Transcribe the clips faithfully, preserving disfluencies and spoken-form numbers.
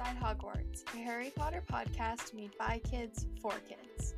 at Hogwarts, a Harry Potter podcast made by kids for kids.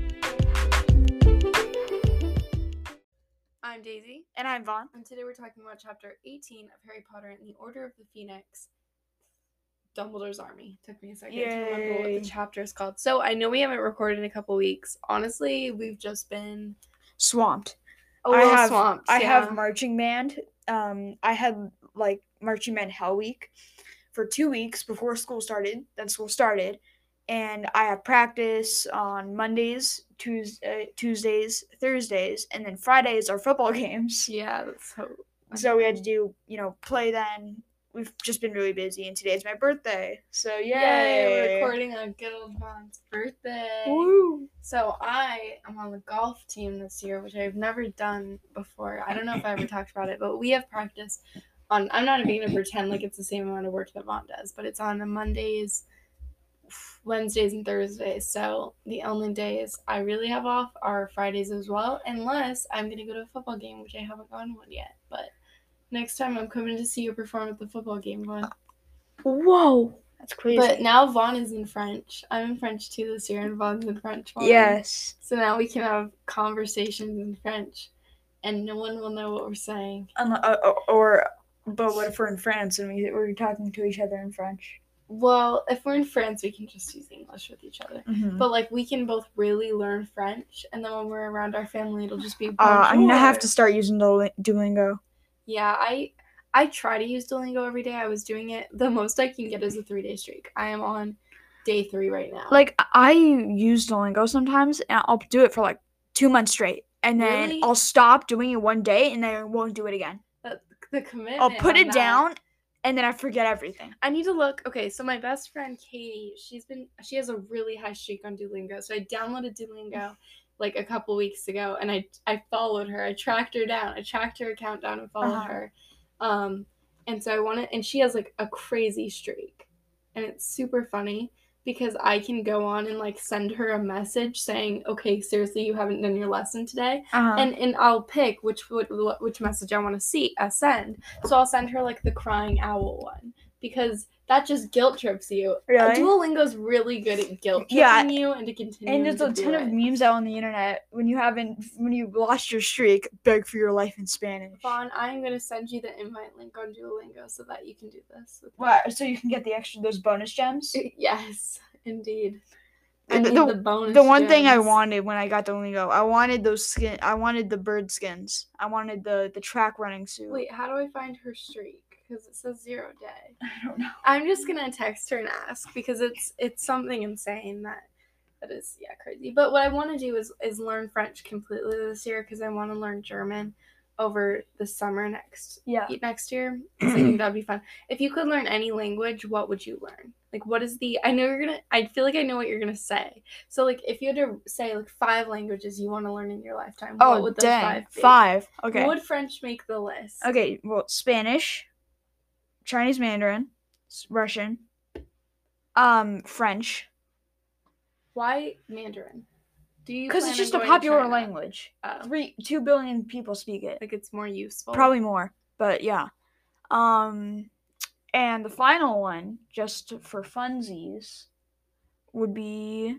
I'm Daisy. And I'm Vaughn. And today we're talking about chapter eighteen of Harry Potter and the Order of the Phoenix, Dumbledore's Army. Took me a second Yay. to remember what the chapter is called. So I know we haven't recorded in a couple weeks. Honestly, we've just been Swamped. a little I have, swamped. I yeah. have marching band. Um, I had like marching band hell week for two weeks before school started. Then school started, and I have practice on Mondays, Tuesday, Tuesdays, Thursdays, and then Fridays are football games. Yeah, that's so. So we had to do, you know, play then. We've just been really busy, and today's my birthday. So yay! Yay, we're recording on good old Vaughn's birthday. Woo! So I am on the golf team this year, which I've never done before. I don't know if I ever talked about it, but we have practice on, I'm not even going to pretend like it's the same amount of work that Vaughn does, but it's on Mondays, Wednesdays, and Thursdays. So the only days I really have off are Fridays as well, unless I'm going to go to a football game, which I haven't gone to one yet. But next time I'm coming to see you perform at the football game, Vaughn. Whoa! That's crazy. But now Vaughn is in French. I'm in French too this year, and Vaughn's in French. Vaughn. Yes. So now we can have conversations in French, and no one will know what we're saying. Um, uh, or, but what if we're in France and we, we're talking to each other in French? Well, if we're in France, we can just use English with each other. Mm-hmm. But, like, we can both really learn French, and then when we're around our family, it'll just be Uh, I'm bonjour. gonna have to start using Duol- Duolingo. Yeah, I I try to use Duolingo every day. I was doing it. The most I can get is a three-day streak. I am on day three right now. Like, I use Duolingo sometimes, and I'll do it for, like, two months straight. And then Really? I'll stop doing it one day, and then I won't do it again. The, the commitment. I'll put on it that. down, and then I forget everything. I need to look. Okay, so my best friend Katie, she's been she has a really high streak on Duolingo. So I downloaded Duolingo like a couple weeks ago, and I I followed her. I tracked her down. I tracked her account down and followed Uh-huh. her. Um, and so I wanted, and she has like a crazy streak, and it's super funny because I can go on and like send her a message saying, "Okay, seriously, you haven't done your lesson today," Uh-huh. and and I'll pick which which, which message I want to see uh, send. So I'll send her like the crying owl one because that just guilt trips you. Really? Duolingo's really good at guilt tripping Yeah. you and to continue. And there's to a do ton it. of memes out on the internet. When you haven't, when you lost your streak, beg for your life in Spanish. Vaughn, I'm gonna send you the invite link on Duolingo so that you can do this. With What? So you can get the extra, those bonus gems? Yes, indeed. I The- need the- the bonus. The one thing I gems. wanted when I got Duolingo, I wanted those skin. I wanted the bird skins. I wanted the the track running suit. Wait, how do I find her streak? Because it says zero day. I don't know. I'm just gonna text her and ask because it's it's something insane that that is yeah crazy. But what I want to do is is learn French completely this year because I want to learn German over the summer next Yeah. next year. So I think that'd be fun. If you could learn any language, what would you learn? Like, what is the? I know you're gonna. I feel like I know what you're gonna say. So, like, if you had to say like five languages you want to learn in your lifetime, what Oh would those dang, five be? five. Okay. Would French make the list? Okay. Well, Spanish, Chinese Mandarin, s- Russian, um, French. Why Mandarin? Do you? Because plan it's on just a going to popular China? language. Oh. Three, two billion people speak it. Like it's more useful. Probably more, but yeah. Um, and the final one, just for funsies, would be.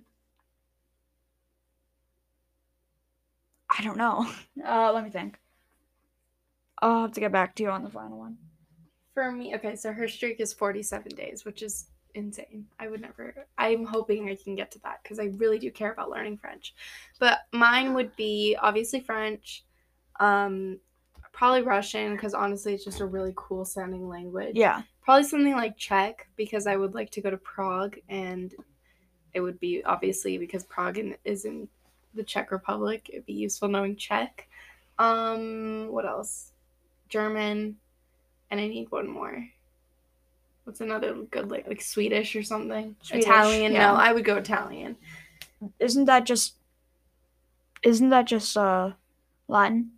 I don't know. Uh, let me think. I'll have to get back to you on the final one. For me, okay, so her streak is forty-seven days, which is insane. I would never, I'm hoping I can get to that because I really do care about learning French. But mine would be obviously French, um, probably Russian because honestly it's just a really cool sounding language. Yeah. Probably something like Czech because I would like to go to Prague and it would be obviously because Prague in, is in the Czech Republic. It'd be useful knowing Czech. Um, what else? German. And I need one more. What's another good, like, like Swedish or something? Swedish, Italian? yeah. No, I would go Italian. Isn't that just? Isn't that just uh, Latin?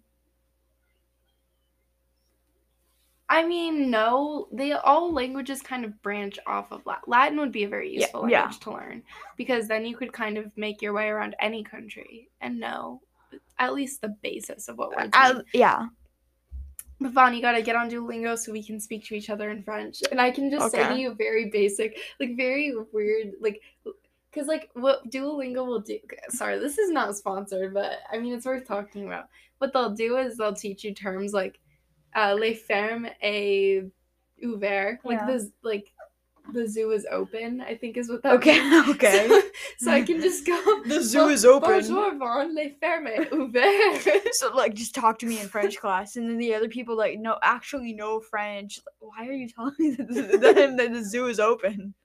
I mean, no. They all languages kind of branch off of Latin. Latin would be a very Yeah, useful yeah. language to learn because then you could kind of make your way around any country and know at least the basis of what words Uh, mean. yeah. But Vaughn, you gotta get on Duolingo so we can speak to each other in French. And I can just say to Okay. you very basic, like very weird, like, because like what Duolingo will do. Sorry, this is not sponsored, but I mean it's worth talking about. What they'll do is they'll teach you terms like uh, les fermes et ouvert, like Yeah. this, like the zoo is open, I think is what that Okay, means. okay. So, so I can just go. The zoo is open. Bonjour, Vaughn, les fermes et ouvert. So like just talk to me in French class, and then the other people like no actually know French. Like, why are you telling me that the, that, that the zoo is open?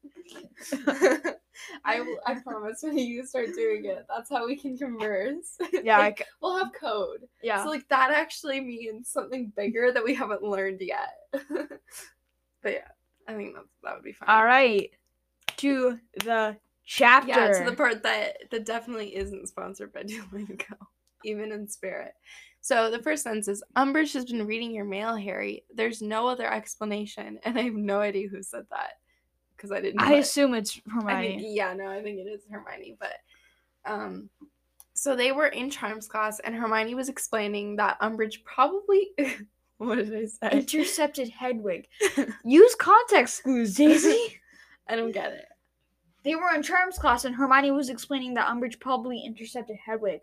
I will- I promise when you start doing it, that's how we can converse. Yeah, Like, I c- we'll have code. yeah. So like that actually means something bigger that we haven't learned yet. But yeah, I think that that would be fun. All right, to the chapter. Yeah, to the part that that definitely isn't sponsored by Duolingo, even in spirit. So the first sentence is, Umbridge has been reading your mail, Harry. There's no other explanation, and I have no idea who said that because I didn't know I it. assume it's I Hermione. think, yeah, no, I think it is Hermione, but um so they were in Charms class and Hermione was explaining that Umbridge probably what did I say? Intercepted Hedwig. Use context clues, Daisy. I don't get it. They were in Charms class, and Hermione was explaining that Umbridge probably intercepted Hedwig.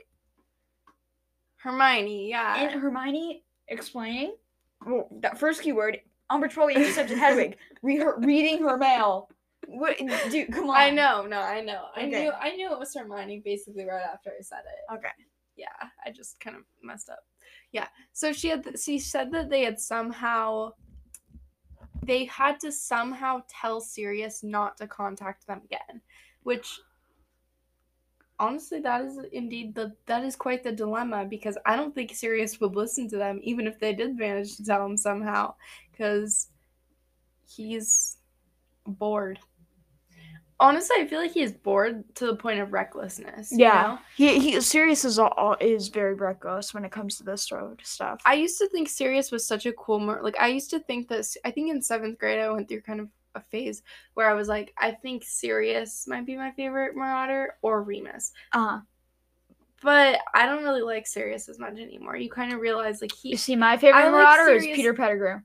Hermione, yeah. And Hermione explaining, well, that first keyword, Umbridge probably intercepted Hedwig. Re- her, reading her mail. What, dude, come on. I know, no, I know. I Okay. knew I knew it was Hermione basically right after I said it. Okay. Yeah, I just kind of messed up. Yeah. So she had she said that they had somehow they had to somehow tell Sirius not to contact them again, which honestly that is indeed the that is quite the dilemma, because I don't think Sirius would listen to them even if they did manage to tell him somehow, because he's bored. Honestly, I feel like he is bored to the point of recklessness. you Yeah. know? He he Sirius is all, is very reckless when it comes to this sort of stuff. I used to think Sirius was such a cool mar- like I used to think that I think in seventh grade I went through kind of a phase where I was like, I think Sirius might be my favorite Marauder or Remus. Uh-huh. But I don't really like Sirius as much anymore. You kind of realize like he You see, my favorite I like Marauder is Sirius- Peter Pettigrew.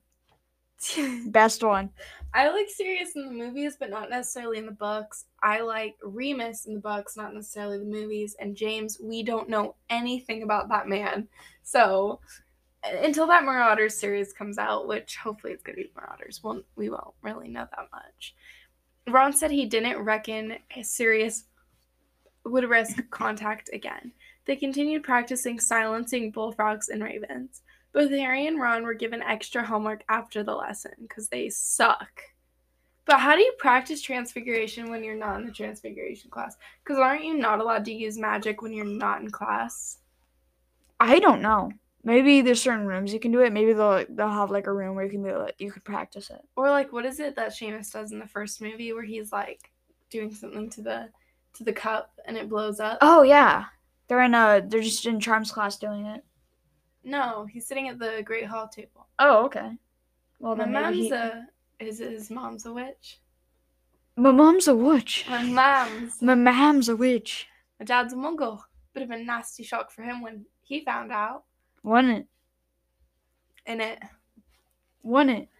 Best one. I like Sirius in the movies, but not necessarily in the books. I like Remus in the books, not necessarily the movies. And James, we don't know anything about that man. So until that Marauders series comes out, which hopefully it's going to be Marauders, well, we won't really know that much. Ron said he didn't reckon Sirius would risk contact again. They continued practicing silencing bullfrogs and ravens. Both Harry and Ron were given extra homework after the lesson because they suck. But how do you practice transfiguration when you're not in the transfiguration class? Because aren't you not allowed to use magic when you're not in class? I don't know. Maybe there's certain rooms you can do it. Maybe they'll they'll have like a room where you can do it. You can practice it. Or like, what is it that Seamus does in the first movie where he's like doing something to the to the cup and it blows up? Oh yeah, they're in a they're just in Charms class doing it. No, he's sitting at the Great Hall table. Oh okay. Well My then maybe mom's he... a is his mom's a witch. My mom's a witch. My mom's My mom's a witch. my dad's a Mongol. Bit of a nasty shock for him when he found out. Wasn't it? And it Wasn't it?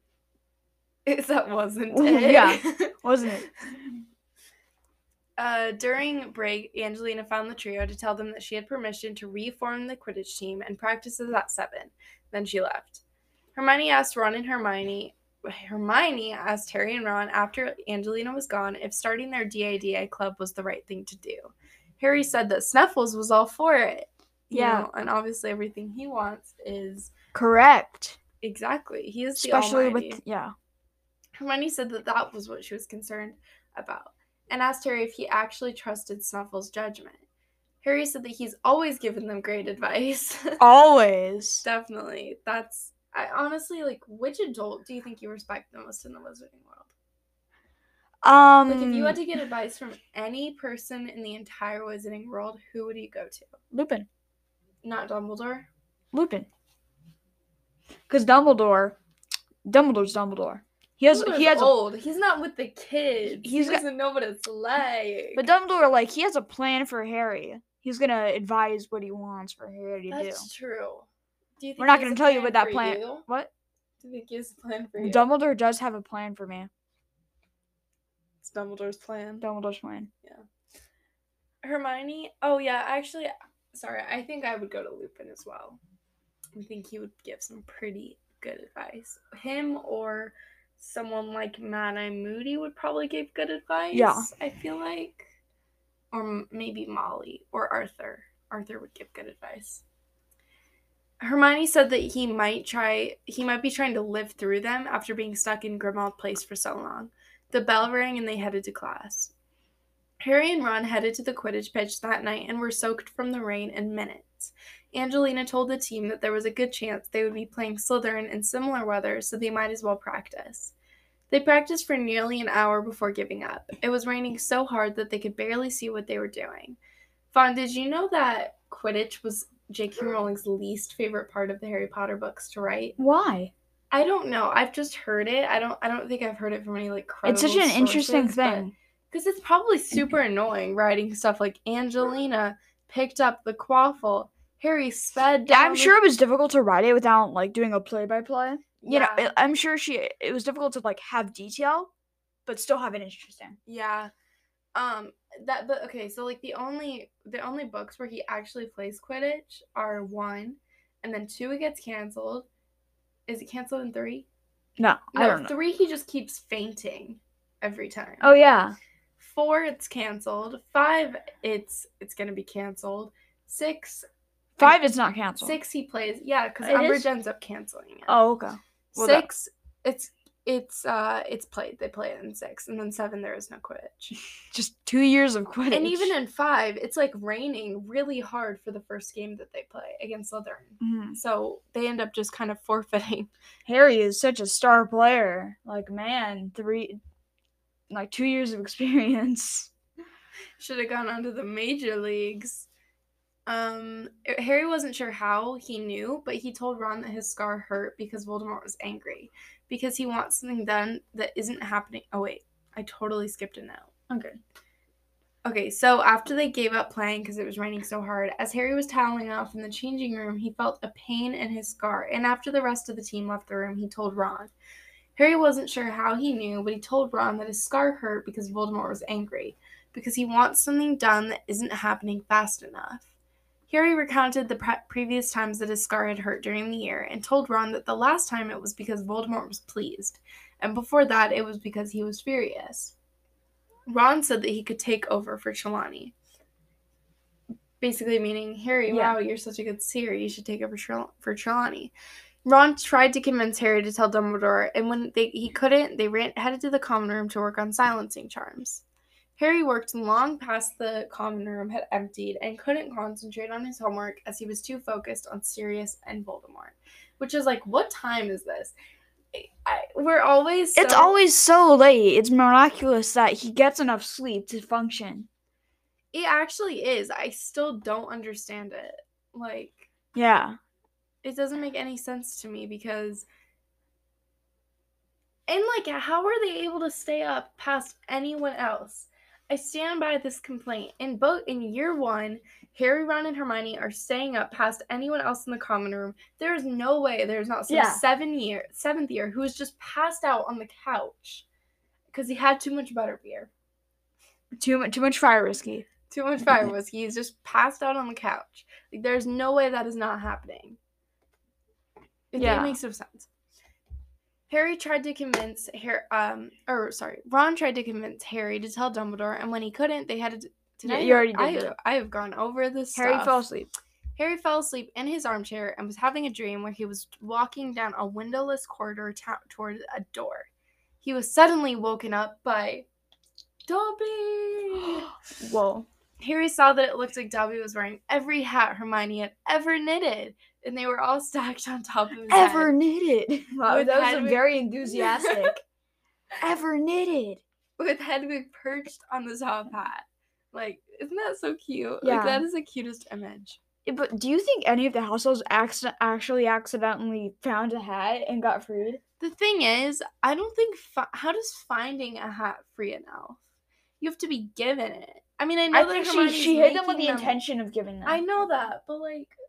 is that wasn't Ooh, it? yeah. Wasn't it? Uh, during break, Angelina found the trio to tell them that she had permission to reform the Quidditch team and practices at seven. Then she left. Hermione asked Ron and Hermione. Hermione asked Harry and Ron after Angelina was gone if starting their D A D A club was the right thing to do. Harry said that Snuffles was all for it. you Yeah. know, and obviously everything he wants is Correct. exactly. He is the Especially Almighty. with yeah. Hermione said that that was what she was concerned about, and asked Harry if he actually trusted Snuffles' judgment. Harry said that he's always given them great advice. Always. Definitely. That's, I honestly, like, which adult do you think you respect the most in the Wizarding world? Um Like, if you had to get advice from any person in the entire Wizarding world, who would you go to? Lupin. Not Dumbledore? Lupin. Because Dumbledore Dumbledore's Dumbledore. He has Dumbledore's he has a, old. He's not with the kids. He's he got- doesn't know what it's like. but Dumbledore like he has a plan for Harry. He's gonna advise what he wants for Harry to do. That's true. Do you think We're not he has going a to tell you plan what that for plan. you? What? Do you think he has a plan for you? Dumbledore does have a plan for me. It's Dumbledore's plan. Dumbledore's plan. Yeah. Hermione. Oh yeah, actually, sorry. I think I would go to Lupin as well. I think he would give some pretty good advice. Him or someone like Mad-Eye Moody would probably give good advice. Yeah. I feel like, or m- maybe Molly or Arthur. Arthur would give good advice. Hermione said that he might try, he might be trying to live through them after being stuck in Grimmauld Place for so long. The bell rang and they headed to class. Harry and Ron headed to the Quidditch pitch that night and were soaked from the rain in minutes. Angelina told the team that there was a good chance they would be playing Slytherin in similar weather, so they might as well practice. They practiced for nearly an hour before giving up. It was raining so hard that they could barely see what they were doing. Fawn, did you know that Quidditch was J K Rowling's least favorite part of the Harry Potter books to write? Why? I don't know. I've just heard it. I don't I don't think I've heard it from any like credible It's such an interesting sources, thing. because it's probably super annoying writing stuff like Angelina picked up the quaffle. Harry sped down. Yeah, I'm the- sure it was difficult to write it without like doing a play-by-play. You know, Yeah. it- I'm sure she it was difficult to like have detail, but still have it interesting. Yeah. Um that but okay, so like the only the only books where he actually plays Quidditch are one, and then two it gets canceled. Is it canceled in three? No, I No, don't know. three he just keeps fainting every time. Oh yeah. Four it's canceled. Five it's it's gonna be canceled. Six Five is not canceled. Six he plays, yeah, because It Umbridge is? ends up canceling it. Oh, okay. Well, that- Six, it's it's uh it's played. They play it in six, and then seven there is no Quidditch. Just two years of Quidditch. And even in five, it's like raining really hard for the first game that they play against Slytherin. Mhm. So they end up just kind of forfeiting. Harry is such a star player. Like, man, three, like two years of experience. Should have gone on to the major leagues. Um, Harry wasn't sure how he knew, but he told Ron that his scar hurt because Voldemort was angry. Because he wants something done that isn't happening. Oh, wait. I totally skipped a note. Okay. Okay, so after they gave up playing because it was raining so hard, as Harry was toweling off in the changing room, he felt a pain in his scar. And after the rest of the team left the room, he told Ron. Harry wasn't sure how he knew, but he told Ron that his scar hurt because Voldemort was angry. Because he wants something done that isn't happening fast enough. Harry recounted the pre- previous times that his scar had hurt during the year and told Ron that the last time it was because Voldemort was pleased, and before that it was because he was furious. Ron said that he could take over for Trelawney. Basically meaning, Harry, Yeah. wow, you're such a good seer, you should take over Trel- for Trelawney. Ron tried to convince Harry to tell Dumbledore, and when they, he couldn't, they ran headed to the common room to work on silencing charms. Harry worked long past the common room had emptied and couldn't concentrate on his homework as he was too focused on Sirius and Voldemort. Which is like, what time is this? I, we're always so... It's always so late. It's miraculous that he gets enough sleep to function. It actually is. I still don't understand it. Like... Yeah. It doesn't make any sense to me because... And like, how are they able to stay up past anyone else? I stand by this complaint. In both in year one, Harry, Ron, and Hermione are staying up past anyone else in the common room. There is no way there's not some Yeah. seven year, seventh year who is just passed out on the couch because he had too much butterbeer, Too much. Too much fire whiskey. too much fire whiskey. He's just passed out on the couch. Like, there's no way that is not happening. It, Yeah. it makes no sense. Harry tried to convince Harry, um, or sorry, Ron tried to convince Harry to tell Dumbledore, and when he couldn't, they had to. Did Yeah, I, you already did I, that. I have gone over this. Harry stuff. fell asleep. Harry fell asleep in his armchair and was having a dream where he was walking down a windowless corridor ta- toward a door. He was suddenly woken up by Dobby. Whoa. Harry saw that it looked like Dobby was wearing every hat Hermione had ever knitted, and they were all stacked on top of his Ever head. knitted. Wow, With that was a Hedwig- very enthusiastic. Ever knitted. With Hedwig perched on the top hat. Like, isn't that so cute? Yeah. Like, that is the cutest image. Yeah, But do you think any of the households accident- actually accidentally found a hat and got freed? The thing is, I don't think, fi- how does finding a hat free an elf? You have to be given it. I mean, I know I that think she, Hermione's she hid them with making the intention of giving them. I know that, but like,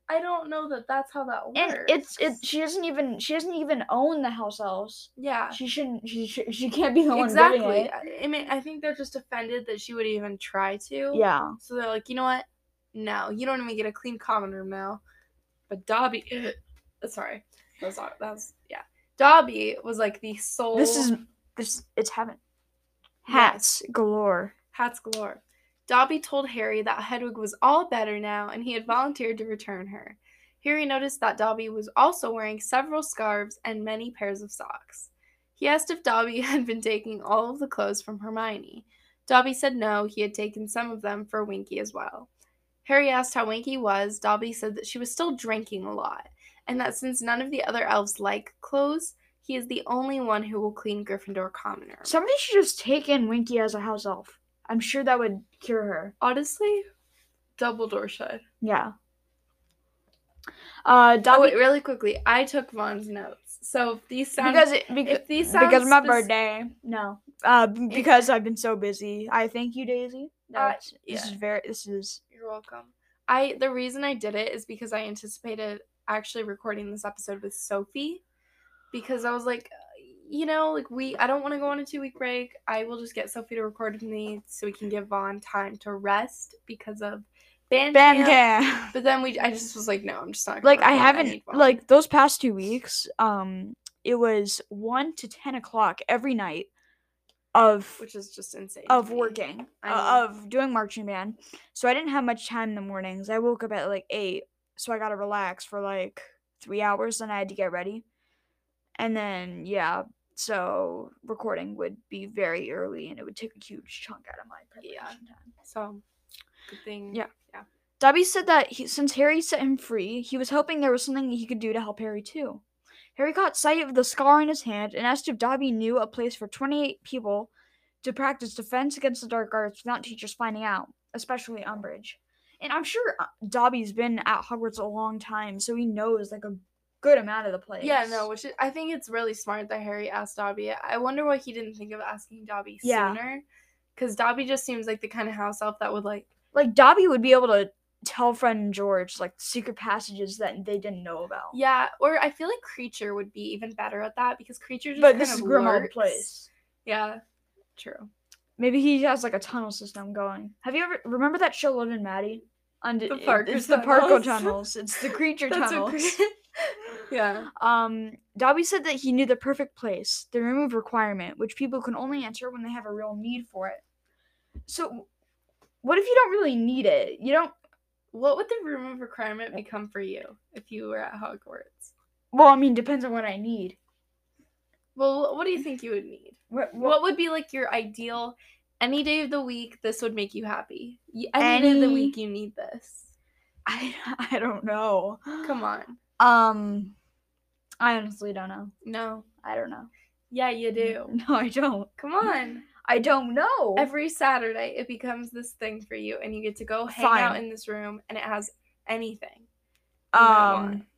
I don't know that that's how that works. And it's it. She doesn't even she doesn't even own the house else. Yeah. She shouldn't. She sh- she can't be the one Exactly. giving it. I mean, I think they're just offended that she would even try to. Yeah. So they're like, you know what? No, you don't even get a clean common room now. But Dobby, sorry, that was that was yeah. Dobby was like the sole. This is this. It's heaven. Hats Yes. galore. Hats galore. Dobby told Harry that Hedwig was all better now, and he had volunteered to return her. Harry noticed that Dobby was also wearing several scarves and many pairs of socks. He asked if Dobby had been taking all of the clothes from Hermione. Dobby said no, he had taken some of them for Winky as well. Harry asked how Winky was. Dobby said that she was still drinking a lot, and that since none of the other elves like clothes, he is the only one who will clean Gryffindor common room. Somebody should just take in Winky as a house elf. I'm sure that would cure her. Honestly, Dumbledore should. Yeah. Uh, Dobby, oh, wait, really quickly, I took Vaughn's notes. So if these sound because it, beca- if these sound because of my spec- birthday. No. Uh, because I've been so busy. I thank you, Daisy. That's, Uh, yeah. This is very. This is. You're welcome. I the reason I did it is because I anticipated actually recording this episode with Sophie, because I was like, you know, like we I don't want to go on a two week break. I will just get Sophie to record with me so we can give Vaughn time to rest because of band, Band camp. camp. But then we I just was like, no, I'm just not gonna Like I record. haven't need Vaughn. like those past two weeks. Um, it was one to ten o'clock every night of which is just insane. of to me. working I uh, mean- of doing marching band. So I didn't have much time in the mornings. I woke up at like eight, so I got to relax for like three hours. Then I had to get ready, and then yeah. So recording would be very early, and it would take a huge chunk out of my preparation Yeah. time. So, good thing. Yeah. Yeah. Dobby said that he, since Harry set him free, he was hoping there was something he could do to help Harry too. Harry caught sight of the scar in his hand and asked if Dobby knew a place for twenty-eight people to practice defense against the dark arts without teachers finding out, especially Umbridge. And I'm sure Dobby's been at Hogwarts a long time, so he knows like a good amount of the place. Yeah, no, which is, I think it's really smart that Harry asked Dobby. I wonder why he didn't think of asking Dobby Yeah. sooner. Because Dobby just seems like the kind of house elf that would like... Like, Dobby would be able to tell Fred and George, like, secret passages that they didn't know about. Yeah, or I feel like Creature would be even better at that, because Creature just But kind this of is Grimmauld lurks. Place. Yeah, true. Maybe he has, like, a tunnel system going. Have you ever... Remember that show, Liv and Maddie? Under, The Parker It's the tunnels. Parker tunnels. It's the Creature That's tunnels. what Cre- yeah. Um, Dobby said that he knew the perfect place, the room of requirement, which people can only enter when they have a real need for it. So, what if you don't really need it? You don't... What would the room of requirement become for you if you were at Hogwarts? Well, I mean, depends on what I need. Well, what do you think you would need? What, What would be like your ideal, any day of the week, this would make you happy? Y- Any, day of the Any- week, you need this. I, I don't know. Come on. Um, I honestly don't know. No. I don't know. Yeah, you do. No, I don't. Come on. I don't know. Every Saturday, it becomes this thing for you, and you get to go hang Fine. out in this room, and it has anything. you might want. um,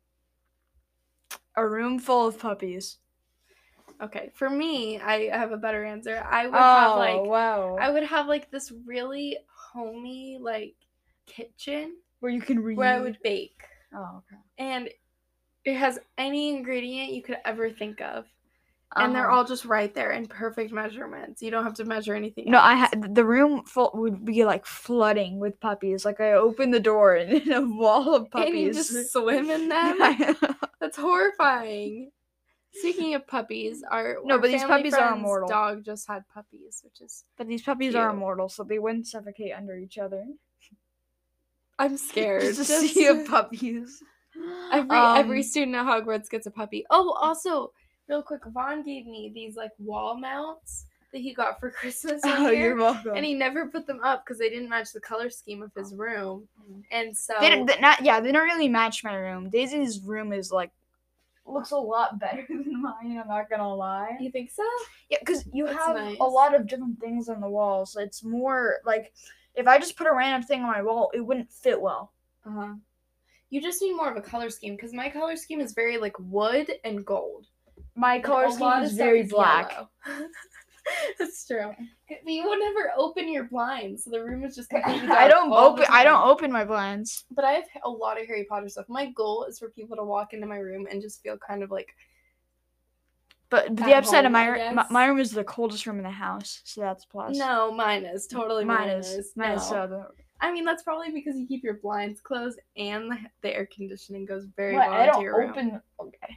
a room full of puppies. Okay, for me, I have a better answer. I would Oh, have like wow. I would have like this really homey like kitchen Where you can read. where I would bake, Oh, okay. and it has any ingredient you could ever think of, and they're Uh-huh. all just right there in perfect measurements. You don't have to measure anything. No, I else. had the room full would be like flooding with puppies. Like I opened the door and a wall of puppies. And you just swim in them. That's horrifying. Speaking of puppies, our No, our but these family puppies are friend's immortal. Dog just had puppies, which is But these puppies are Cute. immortal, so they wouldn't suffocate under each other. I'm scared. Just a Just- sea of puppies. Every Um, every student at Hogwarts gets a puppy. Oh, also, real quick, Vaughn gave me these like wall mounts that he got for Christmas one Oh, year, you're welcome. and he never put them up because they didn't match the color scheme of his room. And so They don't, they not yeah, they don't really match my room. Daisy's room is like looks a lot better than mine. I'm not gonna lie. you think so? Yeah, because you That's have nice. a lot of different things on the walls. It's more like if I just put a random thing on my wall, it wouldn't fit well. Uh huh. You just need more of a color scheme because my color scheme is very like wood and gold. My color A lot scheme of is stuff very black. yellow. That's true. But you would never open your blinds, so the room is just completely dark. I don't all the open. I don't time. open my blinds. But I have a lot of Harry Potter stuff. My goal is for people to walk into my room and just feel kind of like. But, but At the upside home, of I my, my guess. my room is the coldest room in the house, so that's a plus. No, mine is totally mine, mine is. is. Mine is No. so the. I mean, that's probably because you keep your blinds closed and the, the air conditioning goes very What? well I into don't your room. open. Okay.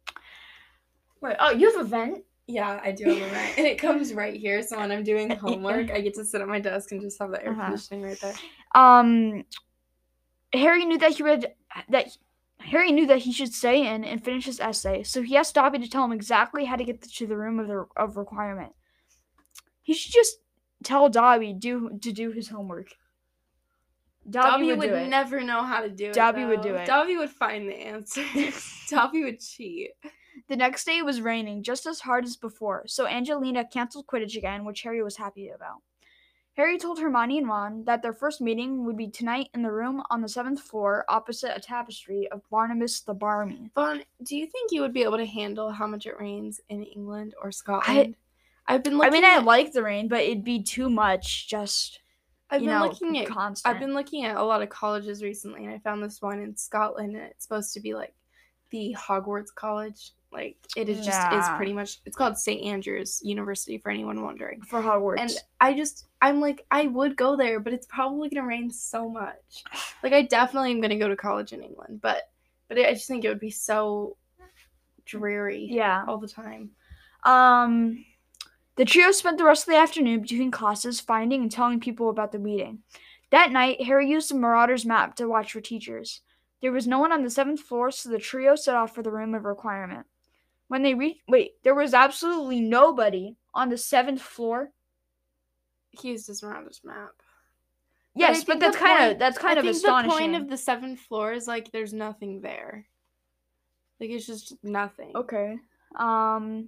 Wait. Oh, you have a vent? Yeah, I do have a vent, and it comes right here. So when I'm doing homework, I get to sit at my desk and just have the air Uh-huh. conditioning right there. Um, Harry knew that he would that Harry knew that he should stay in and finish his essay, so he asked Dobby to tell him exactly how to get to the room of the of requirement. He should just tell Dobby do to do his homework. Dobby, Dobby would, would, do it. never know how to do it. Dobby though. would do it. Dobby would find the answer. Dobby would cheat. The next day it was raining just as hard as before, so Angelina canceled Quidditch again, which Harry was happy about. Harry told Hermione and Ron that their first meeting would be tonight in the room on the seventh floor opposite a tapestry of Barnabas the Barmy. Vaughn, do you think you would be able to handle how much it rains in England or Scotland? I, I've been looking I mean, at, I like the rain, but it'd be too much just, I've you been know, looking at constant. I've been looking at a lot of colleges recently, and I found this one in Scotland, and it's supposed to be like the Hogwarts College. Like, it is just Nah. is pretty much, it's called Saint Andrews University, for anyone wondering. For Hogwarts. And I just, I'm like, I would go there, but it's probably going to rain so much. Like, I definitely am going to go to college in England, but but I just think it would be so dreary yeah. all the time. Um, the trio spent the rest of the afternoon between classes finding and telling people about the meeting. That night, Harry used the Marauder's map to watch for teachers. There was no one on the seventh floor, so the trio set off for the room of requirement. When they reached, wait, there was absolutely nobody on the seventh floor. He used his Marauder's map. Yes, but, but that's kind of that's kind I of think astonishing. The point of the seventh floor is like there's nothing there. Like it's just nothing. Okay. Um.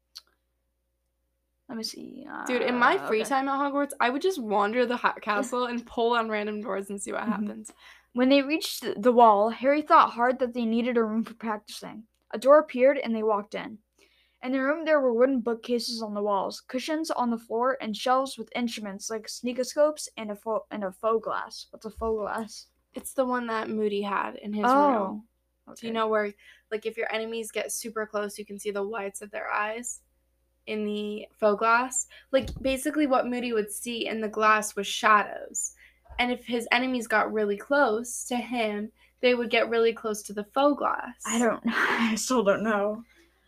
Let me see. Uh, Dude, in my free okay. time at Hogwarts, I would just wander the ha- castle and pull on random doors and see what Mm-hmm. happens. When they reached the wall, Harry thought hard that they needed a room for practicing. A door appeared and they walked in. In the room, there were wooden bookcases on the walls, cushions on the floor, and shelves with instruments like sneakoscopes and a fo- and a faux glass. What's a faux glass? It's the one that Moody had in his oh, room. Okay. Do you know where, like, if your enemies get super close, you can see the whites of their eyes in the faux glass? Like, basically what Moody would see in the glass was shadows. And if his enemies got really close to him, they would get really close to the faux glass. I don't know. I still don't know.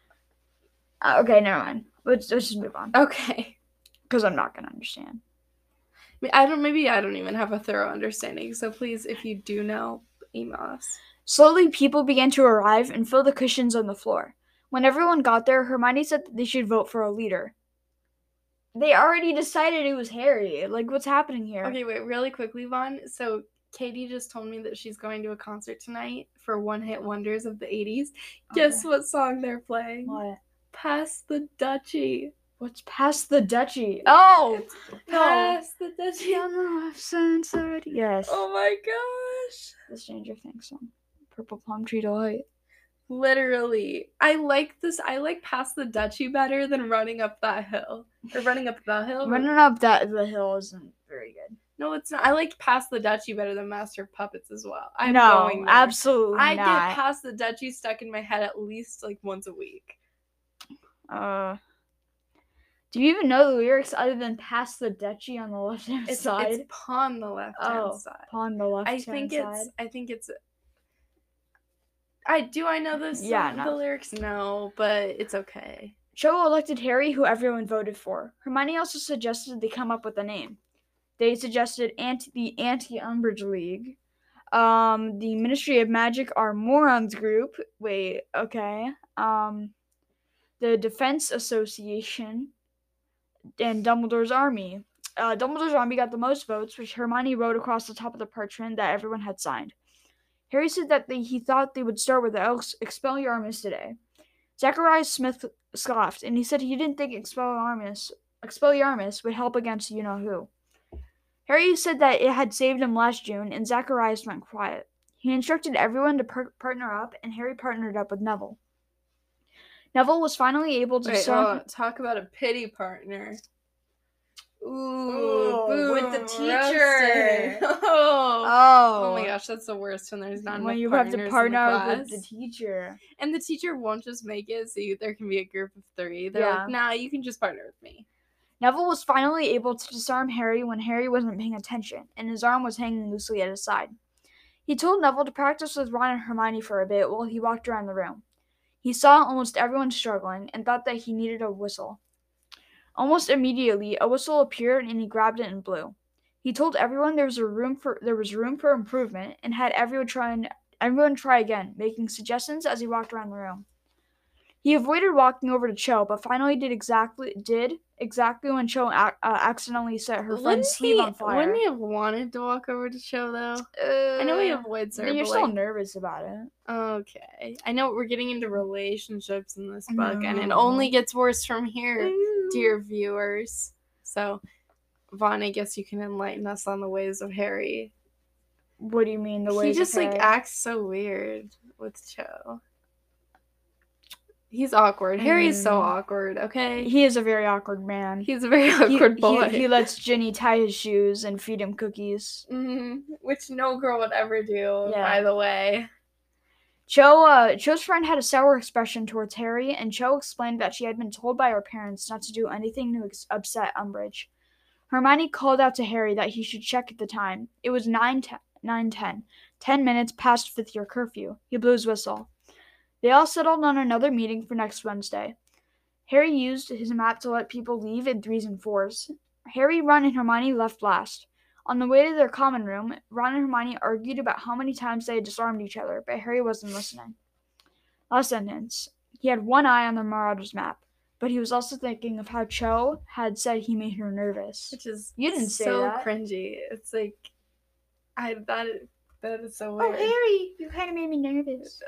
Uh, okay, never mind. Let's, let's just move on. Okay. Because I'm not going to understand. I mean, I don't, maybe I don't even have a thorough understanding. So please, if you do know, email us. Slowly, people began to arrive and fill the cushions on the floor. When everyone got there, Hermione said that they should vote for a leader. They already decided it was Harry. Like, what's happening here? Okay, wait, really quickly, Vaughn. So Katie just told me that she's going to a concert tonight for One Hit Wonders of the eighties. Okay. Guess what song they're playing? What? Pass the Duchy. What's Past the Duchy? Oh! Pass the Duchy. On the left side, side. Yes. Oh my gosh. The Stranger Things song. Purple Plum Tree Delight. Literally. I like this. I like Pass the Duchy better than Running Up That Hill. Or Running Up the Hill. Running Up that the Hill isn't very good. No, it's not. I like Pass the Duchy better than Master of Puppets as well. I'm no, going there. absolutely I not. get Pass the Duchy stuck in my head at least like once a week. Uh, do you even know the lyrics other than "Pass the Duchy" on the left hand It's, side? it's Pawn the left hand oh, side. Pawn the left I hand think side. it's. I think it's. I do. I know this. Yeah, song, no. The lyrics. No, but it's okay. Cho elected Harry, who everyone voted for. Hermione also suggested they come up with a name. They suggested anti- the Anti-Umbridge League, um, the Ministry of Magic Are Morons Group. Wait, okay. Um, the Defense Association, and Dumbledore's Army. Uh, Dumbledore's Army got the most votes, which Hermione wrote across the top of the parchment that everyone had signed. Harry said that they, he thought they would start with Ex- Expelliarmus today. Zacharias Smith scoffed, and he said he didn't think Expelliarmus, Expelliarmus would help against you-know-who. Harry said that it had saved him last June, and Zacharias went quiet. He instructed everyone to per- partner up, and Harry partnered up with Neville. Neville was finally able to Wait, discern. oh, talk about a pity partner. Ooh, Ooh, boom, with the teacher. roasted. Oh. Oh. Oh my gosh, that's the worst when there's not when enough you have partners to in partner the up class. with the teacher. And the teacher won't just make it so you, there can be a group of three. They're Yeah. like, nah, you can just partner with me. Neville was finally able to disarm Harry when Harry wasn't paying attention, and his arm was hanging loosely at his side. He told Neville to practice with Ron and Hermione for a bit while he walked around the room. He saw almost everyone struggling and thought that he needed a whistle. Almost immediately, a whistle appeared and he grabbed it and blew. He told everyone there was a room for there was room for improvement and had everyone try and everyone try again, making suggestions as he walked around the room. He avoided walking over to Cho, but finally did exactly did exactly when Cho ac- uh, accidentally set her friend's Wouldn't sleeve he, on fire. Wouldn't he have wanted to walk over to Cho, though? Uh, I know he avoids her, Then you're but, still like, nervous about it. okay. I know we're getting into relationships in this book, and it No. only gets worse from here, Ooh. dear viewers. So, Vaughn, I guess you can enlighten us on the ways of Harry. What do you mean the way He just, like, Harry? acts so weird with Cho. He's awkward. Harry's so Mm. awkward, okay? He is a very awkward man. He's a very He- awkward boy. He, he lets Ginny tie his shoes and feed him cookies. Mm-hmm. Which no girl would ever do, Yeah. by the way. Cho, uh, Cho's friend had a sour expression towards Harry, and Cho explained that she had been told by her parents not to do anything to ex- upset Umbridge. Hermione called out to Harry that he should check the time. It was nine ten. Ten minutes past fifth year curfew. He blew his whistle. They all settled on another meeting for next Wednesday. Harry used his map to let people leave in threes and fours. Harry, Ron, and Hermione left last. On the way to their common room, Ron and Hermione argued about how many times they had disarmed each other, but Harry wasn't listening. Last sentence. He had one eye on the Marauders map, but he was also thinking of how Cho had said he made her nervous. Which is You didn't say so that. cringy. It's like, I that that is so Oh, weird. Harry, you kind of made me nervous.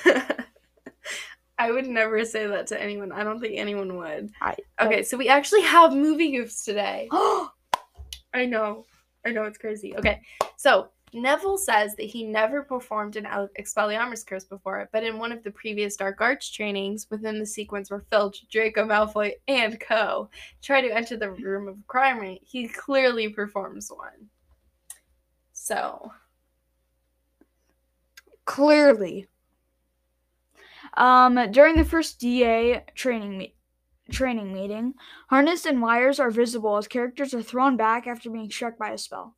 I would never say that to anyone. I don't think anyone would. I, Okay, so we actually have movie goofs today. I know. I know, it's crazy. Okay, so Neville says that he never performed an Expelliarmus curse before, but in one of the previous Dark Arts trainings within the sequence where Filch, Draco Malfoy, and Co. try to enter the room of crime, he clearly performs one. So. Clearly. Um, during the first D A training me- training meeting, harness and wires are visible as characters are thrown back after being struck by a spell.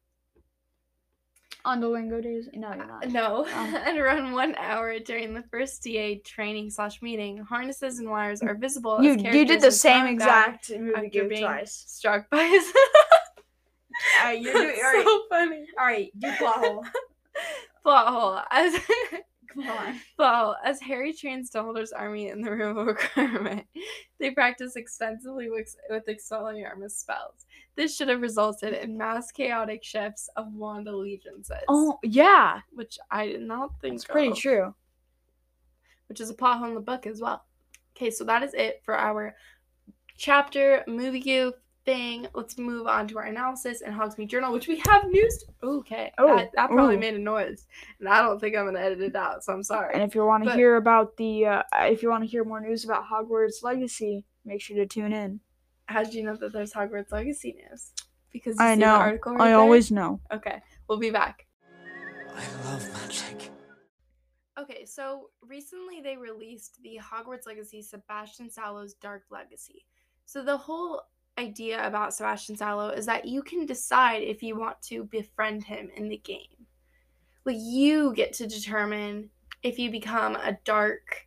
On the Lingo days? No, you're not. No. Oh. At around one hour during the first D A training slash meeting, harnesses and wires are visible You as characters you did the are same thrown back exact movie after goof being twice. struck by his. Alright, you're doing so alright. funny. Alright, do plot hole. Plot hole. As Come on. plot hole. As Harry trains Dumbledore's army in the room of requirement, they practice extensively with, with Expelliarmus spells. This should have resulted in mass chaotic shifts of wand allegiances. Oh yeah, Which I did not think it's pretty of. true. Which is a plot hole in the book as well. Okay, so that is it for our chapter movie goof thing. Let's move on to our analysis and Hogsmeade Journal, which we have news. Okay, Oh, that, that probably ooh. made a noise, and I don't think I'm gonna edit it out, so I'm sorry. And if you want to But- hear about the, uh, if you want to hear more news about Hogwarts Legacy, make sure to tune in. How did you know that there's Hogwarts Legacy news? Because you I see know. the article right I there? always know. Okay, we'll be back. I love magic. Okay, so recently they released the Hogwarts Legacy Sebastian Sallow's Dark Legacy. So the whole idea about Sebastian Sallow is that you can decide if you want to befriend him in the game. Like, you get to determine if you become a dark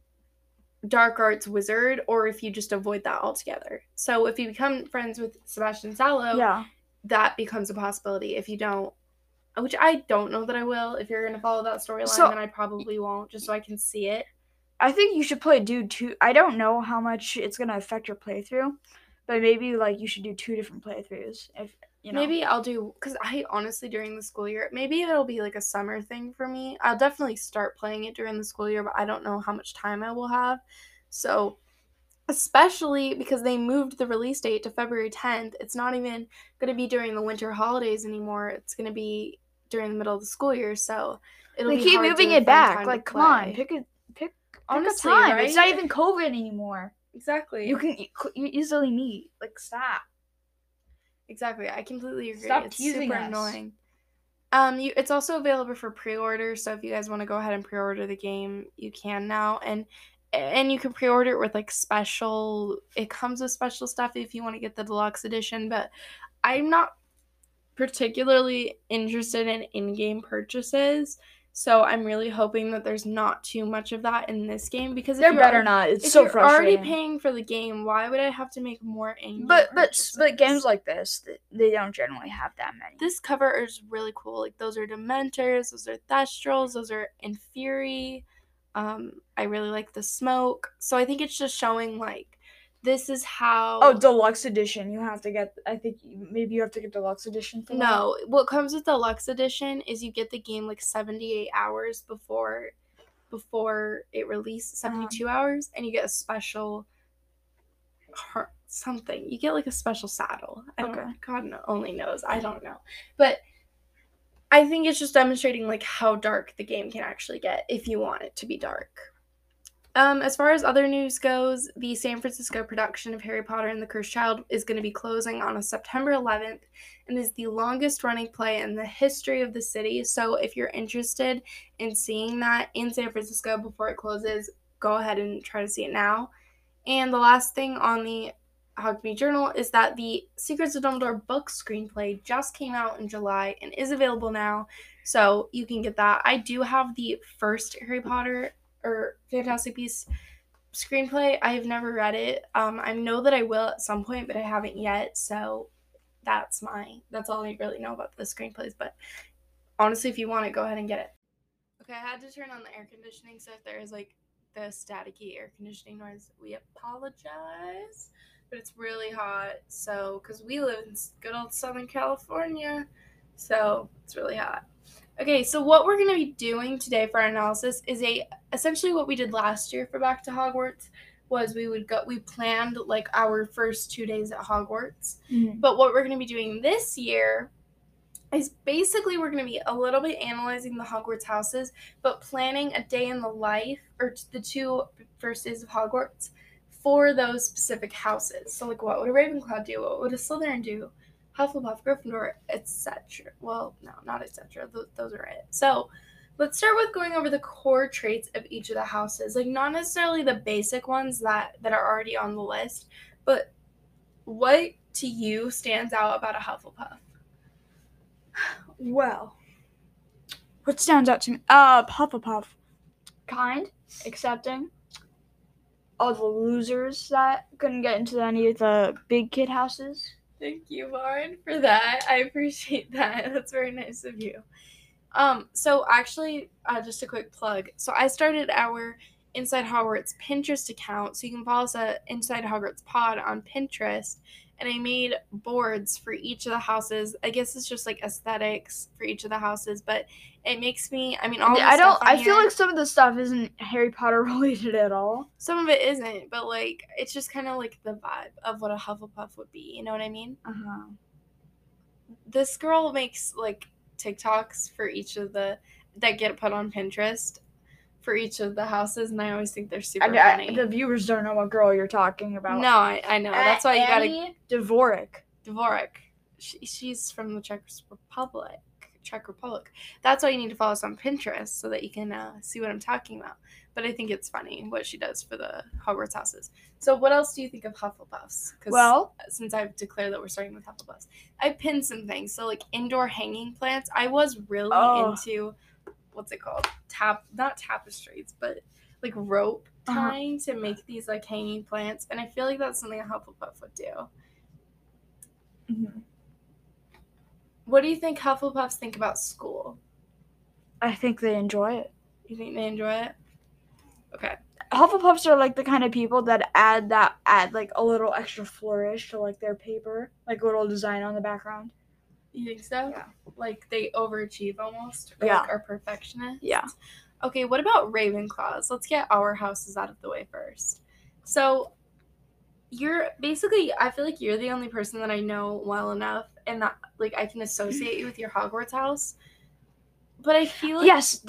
dark arts wizard or if you just avoid that altogether. So if you become friends with Sebastian Sallow, Yeah. that becomes a possibility. If you don't, which I don't know that I will. If you're going to follow that storyline, So- then I probably won't, just so I can see it. I think you should play Dude two. I don't know how much it's gonna affect your playthrough, but maybe like you should do two different playthroughs. If you know. Maybe I'll do, because I honestly, during the school year, maybe it'll be like a summer thing for me. I'll definitely start playing it during the school year, but I don't know how much time I will have. So, especially because they moved the release date to February tenth, it's not even going to be during the winter holidays anymore. It's going to be during the middle of the school year, so it'll They be keep hard moving to it find back. time Like, to come on, play. pick a pick Honestly, time. right? It's not even COVID anymore. Exactly. You can e- you easily meet. Like, stop. Exactly. I completely agree. Stop it's teasing super us. annoying. Um, you, it's also available for pre-order, so if you guys want to go ahead and pre-order the game, you can now, and and you can pre-order it with like special. It comes with special stuff if you want to get the deluxe edition, but I'm not particularly interested in in-game purchases, so I'm really hoping that there's not too much of that in this game because if There you're better al- not. It's if so you're frustrating. already paying for the game, why would I have to make more in-game But but purchases? but games like this, th- they don't generally have that many. This cover is really cool. Like, those are Dementors, those are Thestrals, those are Inferi. Um, I really like the smoke. So I think it's just showing, like, this is how... Oh, deluxe edition. You have to get. I think you- maybe you have to get deluxe edition for that. No, what comes with deluxe edition is you get the game, like, seventy-eight hours before before it releases, seventy-two hours, and you get a special... Her- something. You get, like, a special saddle. I don't Okay. know. God no, only knows. I don't know. But... I think it's just demonstrating, like, how dark the game can actually get if you want it to be dark. Um, as far as other news goes, the San Francisco production of Harry Potter and the Cursed Child is going to be closing on a September eleventh and is the longest running play in the history of the city. So if you're interested in seeing that in San Francisco before it closes, go ahead and try to see it now. And the last thing on the Hogme Journal is that the Secrets of Dumbledore book screenplay just came out in July and is available now, so you can get that. I do have the first Harry Potter or Fantastic Beasts screenplay. I have never read it. Um, I know that I will at some point, but I haven't yet, so that's my that's all I really know about the screenplays. But honestly, if you want it, go ahead and get it. Okay, I had to turn on the air conditioning, so if there is like the staticky air conditioning noise, we apologize. But it's really hot, so, because we live in good old Southern California, so it's really hot. Okay, so what we're going to be doing today for our analysis is a, essentially what we did last year for Back to Hogwarts, was we would go, we planned, like, our first two days at Hogwarts, Mhm. but what we're going to be doing this year is basically we're going to be a little bit analyzing the Hogwarts houses, but planning a day in the life, or the two first days of Hogwarts, for those specific houses. So, like, what would a Ravenclaw do? What would a Slytherin do? Hufflepuff, Gryffindor, et cetera. Well, no, not et cetera. Th- those are it. So, let's start with going over the core traits of each of the houses. Like, not necessarily the basic ones that, that are already on the list, but what to you stands out about a Hufflepuff? Well, what stands out to me? Uh, Hufflepuff. Kind, accepting. All the losers that couldn't get into any of the big kid houses. Thank you, Lauren, for that. I appreciate that. That's very nice of you. Um, so actually, uh, just a quick plug. So I started our Inside Hogwarts Pinterest account, so you can follow us at Inside Hogwarts Pod on Pinterest. And I made boards for each of the houses. I guess it's just like aesthetics for each of the houses, but it makes me. I mean, all the I don't. stuff on I feel here- like some of the stuff isn't Harry Potter related at all. some of it isn't, but like it's just kind of like the vibe of what a Hufflepuff would be. You know what I mean? Uh huh. This girl makes like TikToks for each of the that get put on Pinterest for each of the houses, and I always think they're super I, I, funny. the viewers don't know what girl you're talking about. No, I, I know. That's why you gotta Annie Dvorak. Dvorak. She, she's from the Czech Republic. Czech Republic. That's why you need to follow us on Pinterest so that you can uh, see what I'm talking about. But I think it's funny what she does for the Hogwarts houses. So what else do you think of Hufflepuffs? 'Cause Well, since I've declared that we're starting with Hufflepuffs, I pinned some things. So like indoor hanging plants. I was really Oh. into what's it called? Tap not tapestries, but like rope Uh-huh. tying to make these like hanging plants. And I feel like that's something a Hufflepuff would do. mhm. What do you think Hufflepuffs think about school? I think they enjoy it. You think they enjoy it? Okay. Hufflepuffs are like the kind of people that add that add like a little extra flourish to like their paper, like a little design on the background. You think so? Yeah. Like they overachieve almost? Or Yeah. like are perfectionists? Yeah. Okay, what about Ravenclaws? Let's get our houses out of the way first. So you're basically I feel like you're the only person that I know well enough and that like I can associate you with your Hogwarts house. But I feel like Yes, they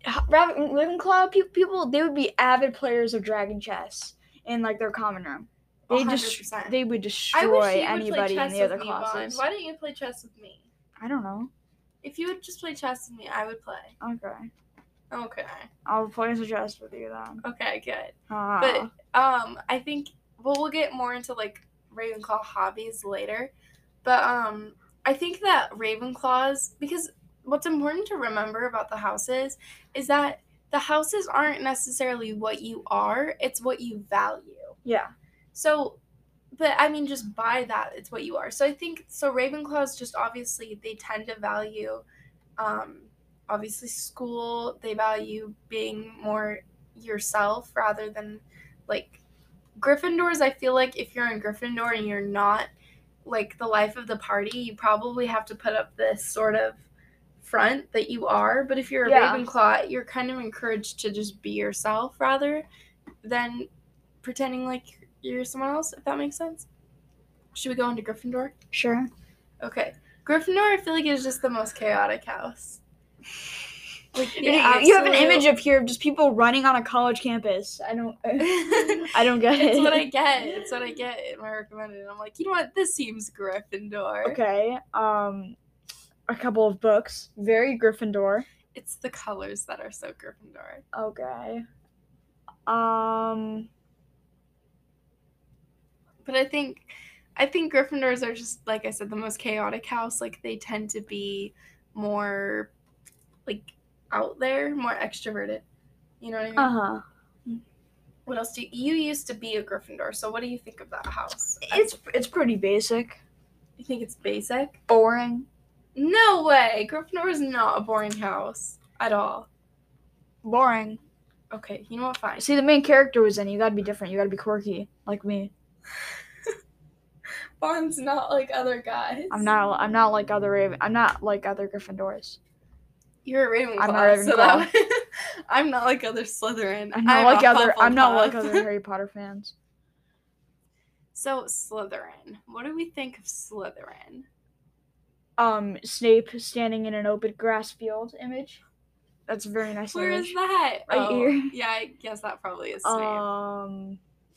Raven, Ravenclaw people, people they would be avid players of Dragon Chess in like their common room. A They hundred just percent. they would I destroy wish you would play anybody in chess the with other me, Vaughn. classes. Why don't you play chess with me? I don't know. If you would just play chess with me, I would play. Okay. Okay. I'll play some chess with you then. Okay, good. Uh, But um, I think well, we'll get more into like Ravenclaw hobbies later. But um, I think that Ravenclaws, because what's important to remember about the houses is that the houses aren't necessarily what you are; it's what you value. yeah. So, but I mean, just by that, it's what you are. So I think so. Ravenclaws just obviously they tend to value, um, obviously school. They value being more yourself rather than like Gryffindors. I feel like if you're in Gryffindor and you're not like the life of the party, you probably have to put up this sort of front that you are. But if you're a Yeah. Ravenclaw, you're kind of encouraged to just be yourself rather than pretending like you're someone else, if that makes sense. Should we go into Gryffindor? Sure. Okay. Gryffindor, I feel like, is just the most chaotic house. Like, You, you have an image up here of just people running on a college campus. I don't. I don't get It's it. what I get. It's what I get in my recommended. I'm like, you know what? This seems Gryffindor. Okay. Um, a couple of books. Very Gryffindor. It's the colors that are so Gryffindor. Okay. Um. But I think, I think Gryffindors are just, like I said, the most chaotic house. Like, they tend to be more, like, out there, more extroverted. You know what I mean? Uh huh. What else do you, you used to be a Gryffindor, so what do you think of that house? It's it's pretty basic. You think it's basic? Boring. No way! Gryffindor is not a boring house at all. Boring. Okay, you know what? Fine. See, the main character was in. You gotta be different. You gotta be quirky, like me. Bond's not like other guys. I'm not. I'm not like other Raven. I'm not like other Gryffindors. You're a Ravenclaw. I'm not a So that I'm not like other Slytherin. I'm not I'm like a other. I'm not like Hufflepuff. other Harry Potter fans. So Slytherin. What do we think of Slytherin? Um, Snape standing in an open grass field image. That's a very nice Where image. is that? Right oh, here. Yeah, I guess that probably is Snape. Um,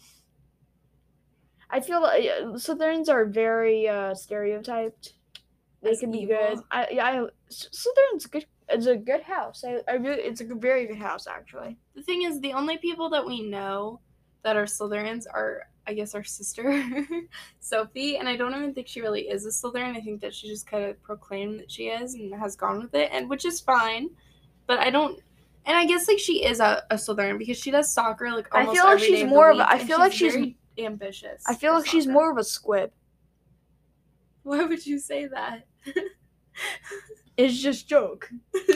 I feel like uh, Slytherins are very uh, stereotyped. They As can be evil? good. I yeah, I, S- Slytherin's good. It's a good house. I, I really, it's a good, very good house actually. The thing is, the only people that we know that are Slytherins are, I guess, our sister, Sophie, and I don't even think she really is a Slytherin. I think that she just kind of proclaimed that she is and has gone with it, and which is fine. But I don't, and I guess like she is a, a Slytherin because she does soccer like I almost feel like every she's day of more the of a- week, I and feel like she's- very ambitious. I feel for like she's soccer. more of a squib. Why would you say that? It's just joke.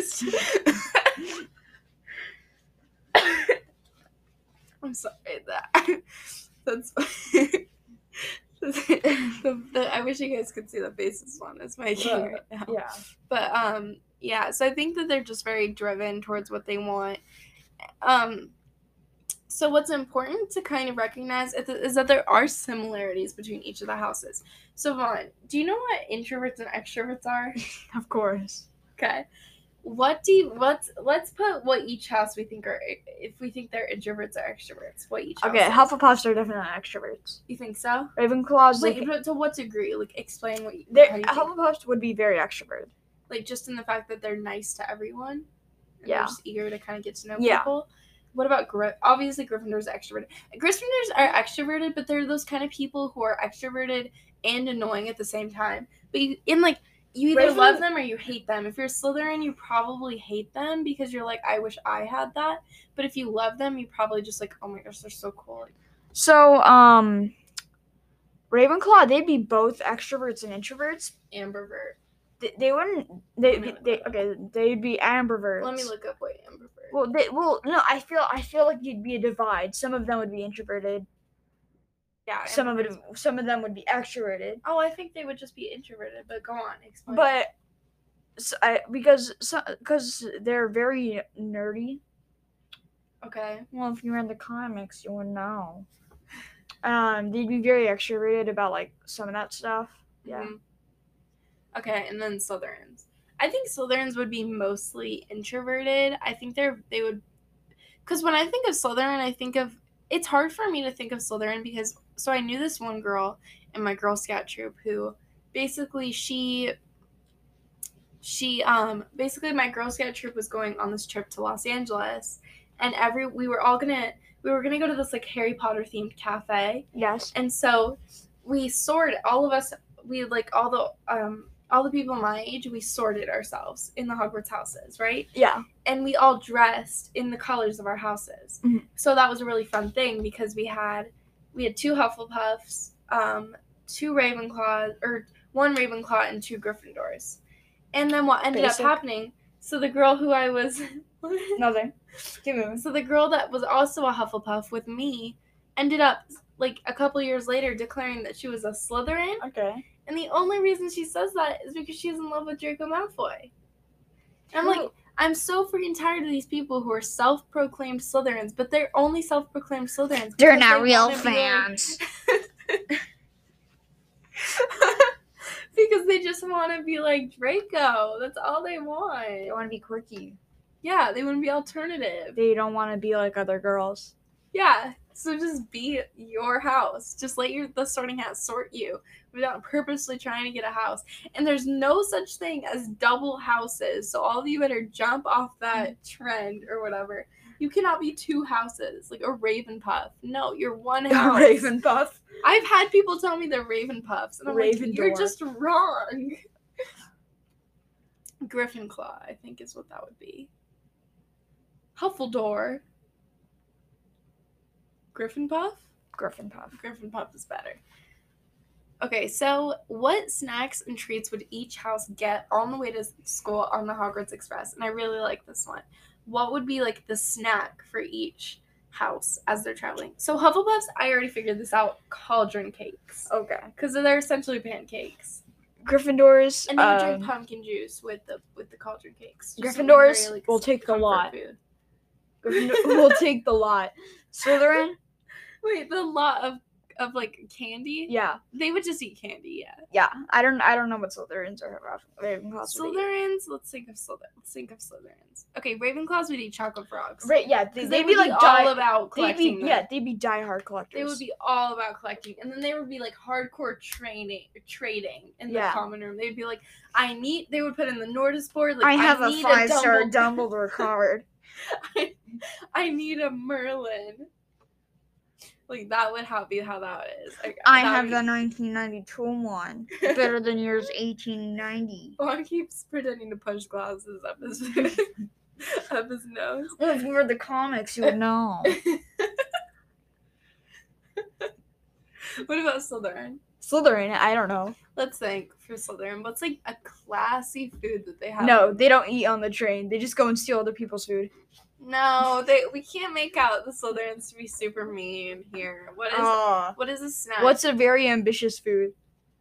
I'm sorry that that's the, the, I wish you guys could see the faces one is making But, right now. Yeah. But um yeah, so I think that they're just very driven towards what they want. Um so what's important to kind of recognize is is that there are similarities between each of the houses. So Vaughn, do you know what introverts and extroverts are? Of course. Okay. What do you let's let's put what each house we think are if we think they're introverts or extroverts. What each house Okay, is. Hufflepuffs are definitely extroverts. You think so? Ravenclaws, Wait, like, but to what degree? Like explain what you, they're- how you think. Hufflepuffs would be very extroverted. Like just in the fact that they're nice to everyone. And Yeah. They're just eager to kind of get to know Yeah. people. What about Gry- obviously Gryffindors are extroverted. Gryffindors are extroverted, but they're those kind of people who are extroverted and annoying at the same time. But you, in like you either Raven- love them or you hate them. If you're Slytherin, you probably hate them because you're like, I wish I had that. But if you love them, you probably just like, oh my gosh, they're so cool. Like, So, um, Ravenclaw, they'd be both extroverts and introverts. ambivert. They, they wouldn't. They, Let me look they it up. okay. They'd be ambiverts. Let me look up what ambivert. Well, they well no. I feel I feel like you'd be a divide. Some of them would be introverted. yeah, Some of it. ambiverts. Some of them would be extroverted. Oh, I think they would just be introverted. But go on, explain. But so I, because so, because they're very nerdy. okay. Well, if you read the comics, you would know. Um, they'd be very extroverted about like some of that stuff. Yeah. Mhm. Okay, and then Slytherins. I think Slytherins would be mostly introverted. I think they're they would, because when I think of Slytherin, I think of it's hard for me to think of Slytherin because so I knew this one girl in my Girl Scout troop who basically she she um basically my Girl Scout troop was going on this trip to Los Angeles, and every we were all gonna we were gonna go to this like Harry Potter themed cafe. Yes. And so we sorted all of us we like all the um all the people my age, we sorted ourselves in the Hogwarts houses, right? Yeah. And we all dressed in the colors of our houses. Mhm. So that was a really fun thing because we had we had two Hufflepuffs, um, two Ravenclaws, or one Ravenclaw and two Gryffindors. And then what ended Basic. up happening, so the girl who I was Nothing. Keep moving. so the girl that was also a Hufflepuff with me ended up like a couple years later declaring that she was a Slytherin. Okay. And the only reason she says that is because she's in love with Draco Malfoy. And I'm like, Who- I'm so freaking tired of these people who are self-proclaimed Slytherins, but they're only self-proclaimed Slytherins. They're because not they real wanna be like- fans. because they just want to be like Draco. That's all they want. They want to be quirky. Yeah, they want to be alternative. They don't want to be like other girls. Yeah, so just be your house. Just let your the sorting hat sort you without purposely trying to get a house. And there's no such thing as double houses. So all of you better jump off that trend or whatever. You cannot be two houses, like a Ravenpuff. No, you're one house. Ravenpuff. I've had people tell me they're Ravenpuffs, and I'm like, you're Ravendor. just wrong. Gryffindor, I think, is what that would be. Huffledore. Gryffindor? Gryffindor. Gryffindor is better. Okay, so what snacks and treats would each house get on the way to school on the Hogwarts Express? And I really like this one. What would be like the snack for each house as they're traveling? So Hufflepuffs, I already figured this out. Cauldron cakes, Okay. because they're essentially pancakes, Gryffindors. and they would drink um, pumpkin juice with the with the cauldron cakes. Just something Gryffindors very, like, will take the comfort lot. food. Gryffindor will take the lot. Slytherin. Wait, the lot of of like candy? Yeah. They would just eat candy, yeah. Yeah. I don't. I don't know what Slytherins or Ravenclaws would eat. Slytherins, let's think of Slytherins. Let's think of Slytherins. Okay, Ravenclaws would eat chocolate frogs. Right. Yeah. They, 'Cause they'd they be would like be all die- about They'd collecting be them. yeah. They'd be diehard collectors. They would be all about collecting, and then they would be like hardcore training, trading in the Yeah. common room. They'd be like, "I need." They would put in the Nordis board. Like, I have a need five star Dumbledore- Dumbledore card. I, I need a Merlin. Like that would how be how that is. Like, I that have would the nineteen ninety-two one. Better than yours, eighteen ninety. Vaughn keeps pretending to punch glasses up his up his nose. Well, if you read the comics, you would know. What about Slytherin? Slytherin, I don't know. Let's think for Slytherin. What's like a classy food that they have? No, they don't eat on the train. They just go and steal other people's food. No, they we can't make out the Slytherins to be super mean here. What is Aw. what is a snack? What's a very ambitious food?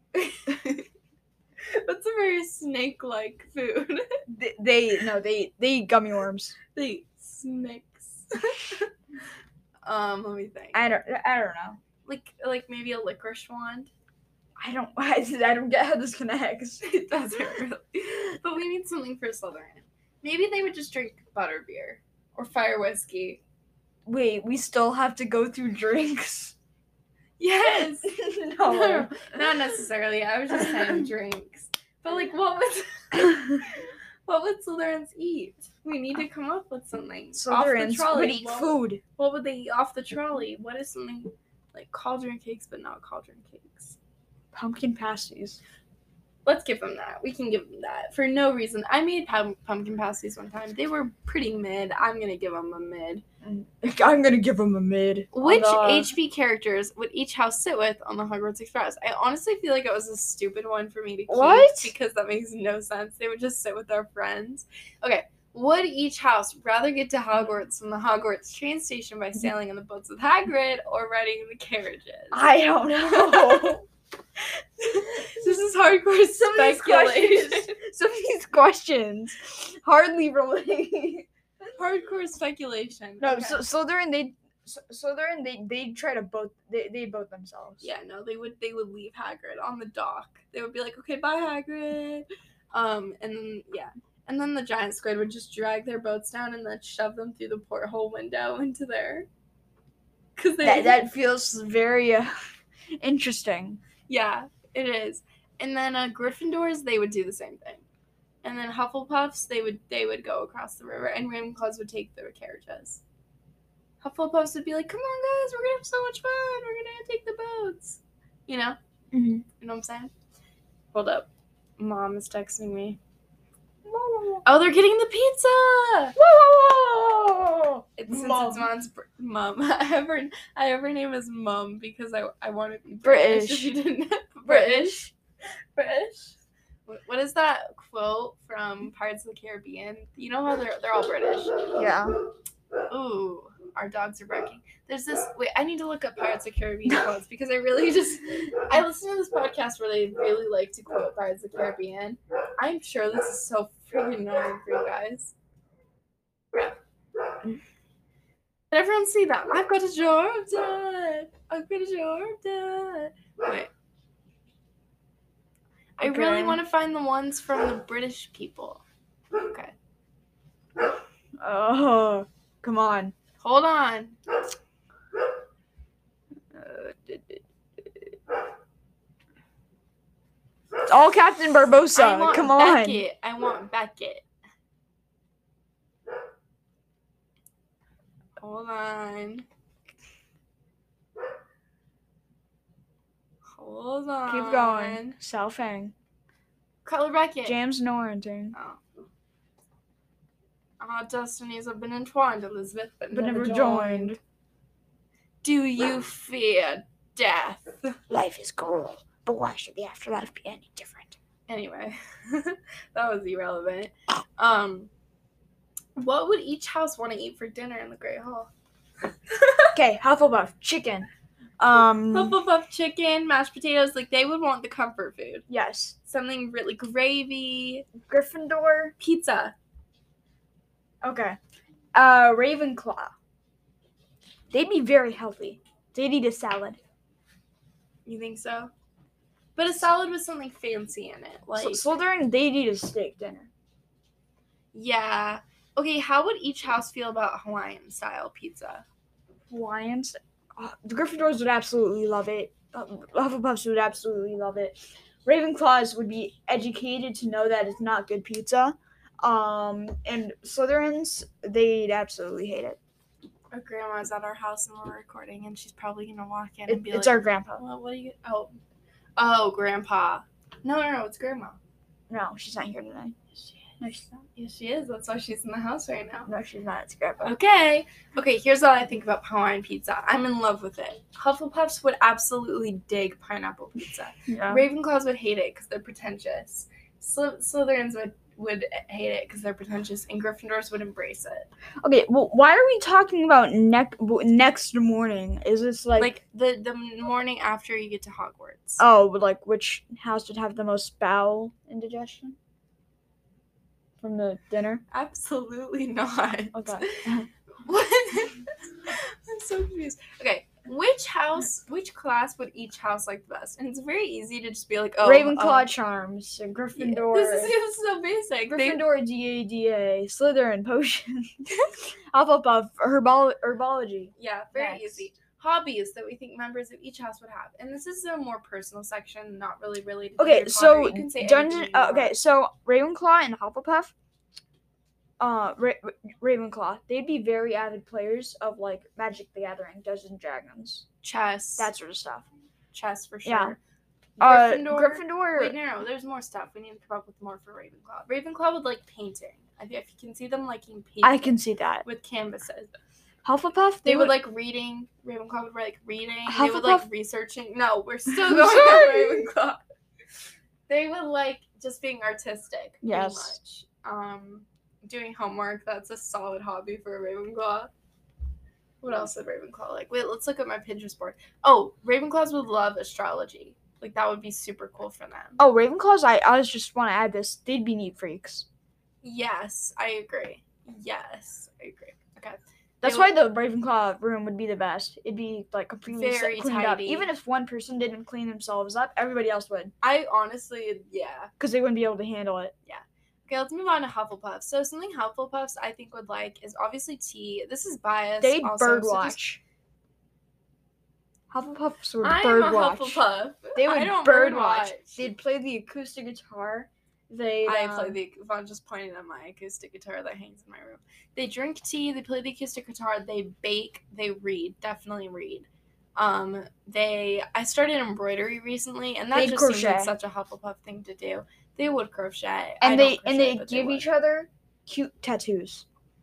What's a very snake-like food? They, they no, they they eat gummy worms. They eat snakes. um, let me think. I don't I don't know. Like like maybe a licorice wand. I don't I, I don't get how this connects. It doesn't really. But we need something for Slytherin. Maybe they would just drink butterbeer or fire whiskey. Wait, we still have to go through drinks. Yes. No. Not necessarily. I was just saying drinks. But like, what would what would Slytherins eat? We need to come up with something. Off the Slytherins trolley. would eat what, food. What would they eat off the trolley? What is something like cauldron cakes, but not cauldron cakes? Pumpkin pasties. Let's give them that. We can give them that for no reason. I made pum- pumpkin pasties one time. They were pretty mid. I'm gonna give them a mid. I'm gonna give them a mid. Which On the- H P characters would each house sit with on the Hogwarts Express? I honestly feel like it was a stupid one for me to keep What? because that makes no sense. They would just sit with their friends. Okay, would each house rather get to Hogwarts from the Hogwarts train station by sailing on the boats with Hagrid or riding in the carriages? I don't know. This is hardcore Some of these speculation. questions, some of these questions hardly relate. Hardcore speculation. No, Okay. so Slytherin they so, Slytherin they they try to boat they they boat themselves. Yeah, no, they would they would leave Hagrid on the dock. They would be like, okay, bye Hagrid. Um, and then yeah, and then the giant squid would just drag their boats down and then shove them through the porthole window into their. Cause they. That that feels very uh, interesting. Yeah, it is. And then uh, Gryffindors, they would do the same thing. And then Hufflepuffs, they would they would go across the river, and Ravenclaws would take their carriages. Hufflepuffs would be like, "Come on, guys, we're gonna have so much fun. We're gonna take the boats." You know, Mm-hmm. you know what I'm saying? Hold up, Mom is texting me. Oh, they're getting the pizza. Whoa! It's since Mom. it's mom's br- mom. I have her. I have her name as Mum because I I want to be British. British. If you didn't British. British. What, what is that quote from Pirates of the Caribbean? You know how they're they're all British. Yeah. Ooh, our dogs are barking. There's this. Wait, I need to look up Pirates of the Caribbean quotes because I really just. I listen to this podcast where they really like to quote Pirates of the Caribbean. I'm sure this is so freaking annoying for you guys. Yeah. Did everyone see that? I've got a jar of done. I've got a jar of done. Wait. I really Okay. want to find the ones from the British people. Okay. Oh, come on. Hold on. Uh, d- d- It's all Captain Barbosa. I want Come on. Beckett. I want Beckett. Hold on. Hold on. Keep going. Selfing. Cutler Beckett. James Norrington. Oh. Our destinies have been entwined, Elizabeth, but, But never, never joined. joined. Do you fear death? Life is cruel, but why should the afterlife be any different? Anyway, that was irrelevant. Um, what would each house want to eat for dinner in the Great Hall? Okay, Hufflepuff, chicken. Um, Hufflepuff chicken, mashed potatoes, like they would want the comfort food. yes. Something really gravy, Gryffindor. pizza. Okay. Uh, Ravenclaw. They'd be very healthy. They'd eat a salad. You think so? But a salad with something fancy in it. Like, So, Slytherin, they'd eat a steak dinner. yeah. Okay, how would each house feel about Hawaiian style pizza? Lions. Uh, the Gryffindors would absolutely love it. Uh, Hufflepuffs would absolutely love it. Ravenclaws would be educated to know that it's not good pizza. Um, and Slytherins, they'd absolutely hate it. Our grandma's at our house and we're recording, and she's probably gonna walk in It- and be it's like, our grandpa. "Well, what do you? Oh, oh, grandpa. No, no, no, it's grandma. No, she's not here today. No, she's not. Yes, she is. That's why she's in the house right now. No, she's not. It's grandpa. Okay. Okay, here's what I think about Hawaiian pizza. I'm in love with it. Hufflepuffs would absolutely dig pineapple pizza. Yeah. Ravenclaws would hate it because they're pretentious. Sly- Slytherins would, would hate it because they're pretentious, and Gryffindors would embrace it. Okay, well, why are we talking about ne- next morning? Is this like, Like, the, the morning after you get to Hogwarts. oh, like which house would have the most bowel indigestion from the dinner? Absolutely not. Okay. What? I'm so confused. Okay, which house, which class would each house like the best? And it's very easy to just be like, oh, Ravenclaw oh, charms, yeah, Gryffindor. This is, this is so basic. They- Gryffindor D A D A, Slytherin potion, Hufflepuff herbol- herbology. yeah, very Next. easy. Hobbies that we think members of each house would have, and this is a more personal section, not really related. To Okay, Harry so Potter. You can say Dungeon. anything you Uh, want. okay, so Ravenclaw and Hufflepuff. Uh, Ra- Ravenclaw, they'd be very avid players of like Magic the Gathering, Dungeons and Dragons, Chess, that sort of stuff. chess for sure. Yeah. Uh, Gryffindor. Gryffindor. Wait, no, no, there's more stuff. We need to come up with more for Ravenclaw. Ravenclaw would like painting. I think if you can see them liking painting. I can see that. with canvases. Hufflepuff, They, would, like reading. Ravenclaw would like reading. They would Hufflepuff- like researching. No, we're still I'm going sorry. on Ravenclaw. They would like just being artistic. Pretty Yes. Much. Um, doing homework. That's a solid hobby for a Ravenclaw. What else would Ravenclaw like? Wait, let's look at my Pinterest board. Oh, Ravenclaws would love astrology. Like that would be super cool for them. Oh, Ravenclaws. I I was just want to add this. They'd be neat freaks. Yes, I agree. Yes, I agree. Okay. That's They why the Ravenclaw room would be the best. It'd be like completely set- Very cleaned up. tidy. Even if one person didn't clean themselves up, everybody else would, I honestly, yeah. because they wouldn't be able to handle it. Okay, let's move on to Hufflepuff. So something Hufflepuffs I think would like is obviously tea. This is biased. They'd also, so just- birdwatch. Hufflepuffs would I'm a birdwatch. Hufflepuff. They I would don't birdwatch. birdwatch. They'd play the acoustic guitar. They I um, play the. If I'm just pointing at my acoustic guitar that hangs in my room. They drink tea. They play the acoustic guitar. They bake. They read. Definitely read. Um, they. I started embroidery recently, and that They'd just seems crochet. like such a Hufflepuff thing to do. They would crochet, I and don't they and crochet, they but give would. each other cute tattoos.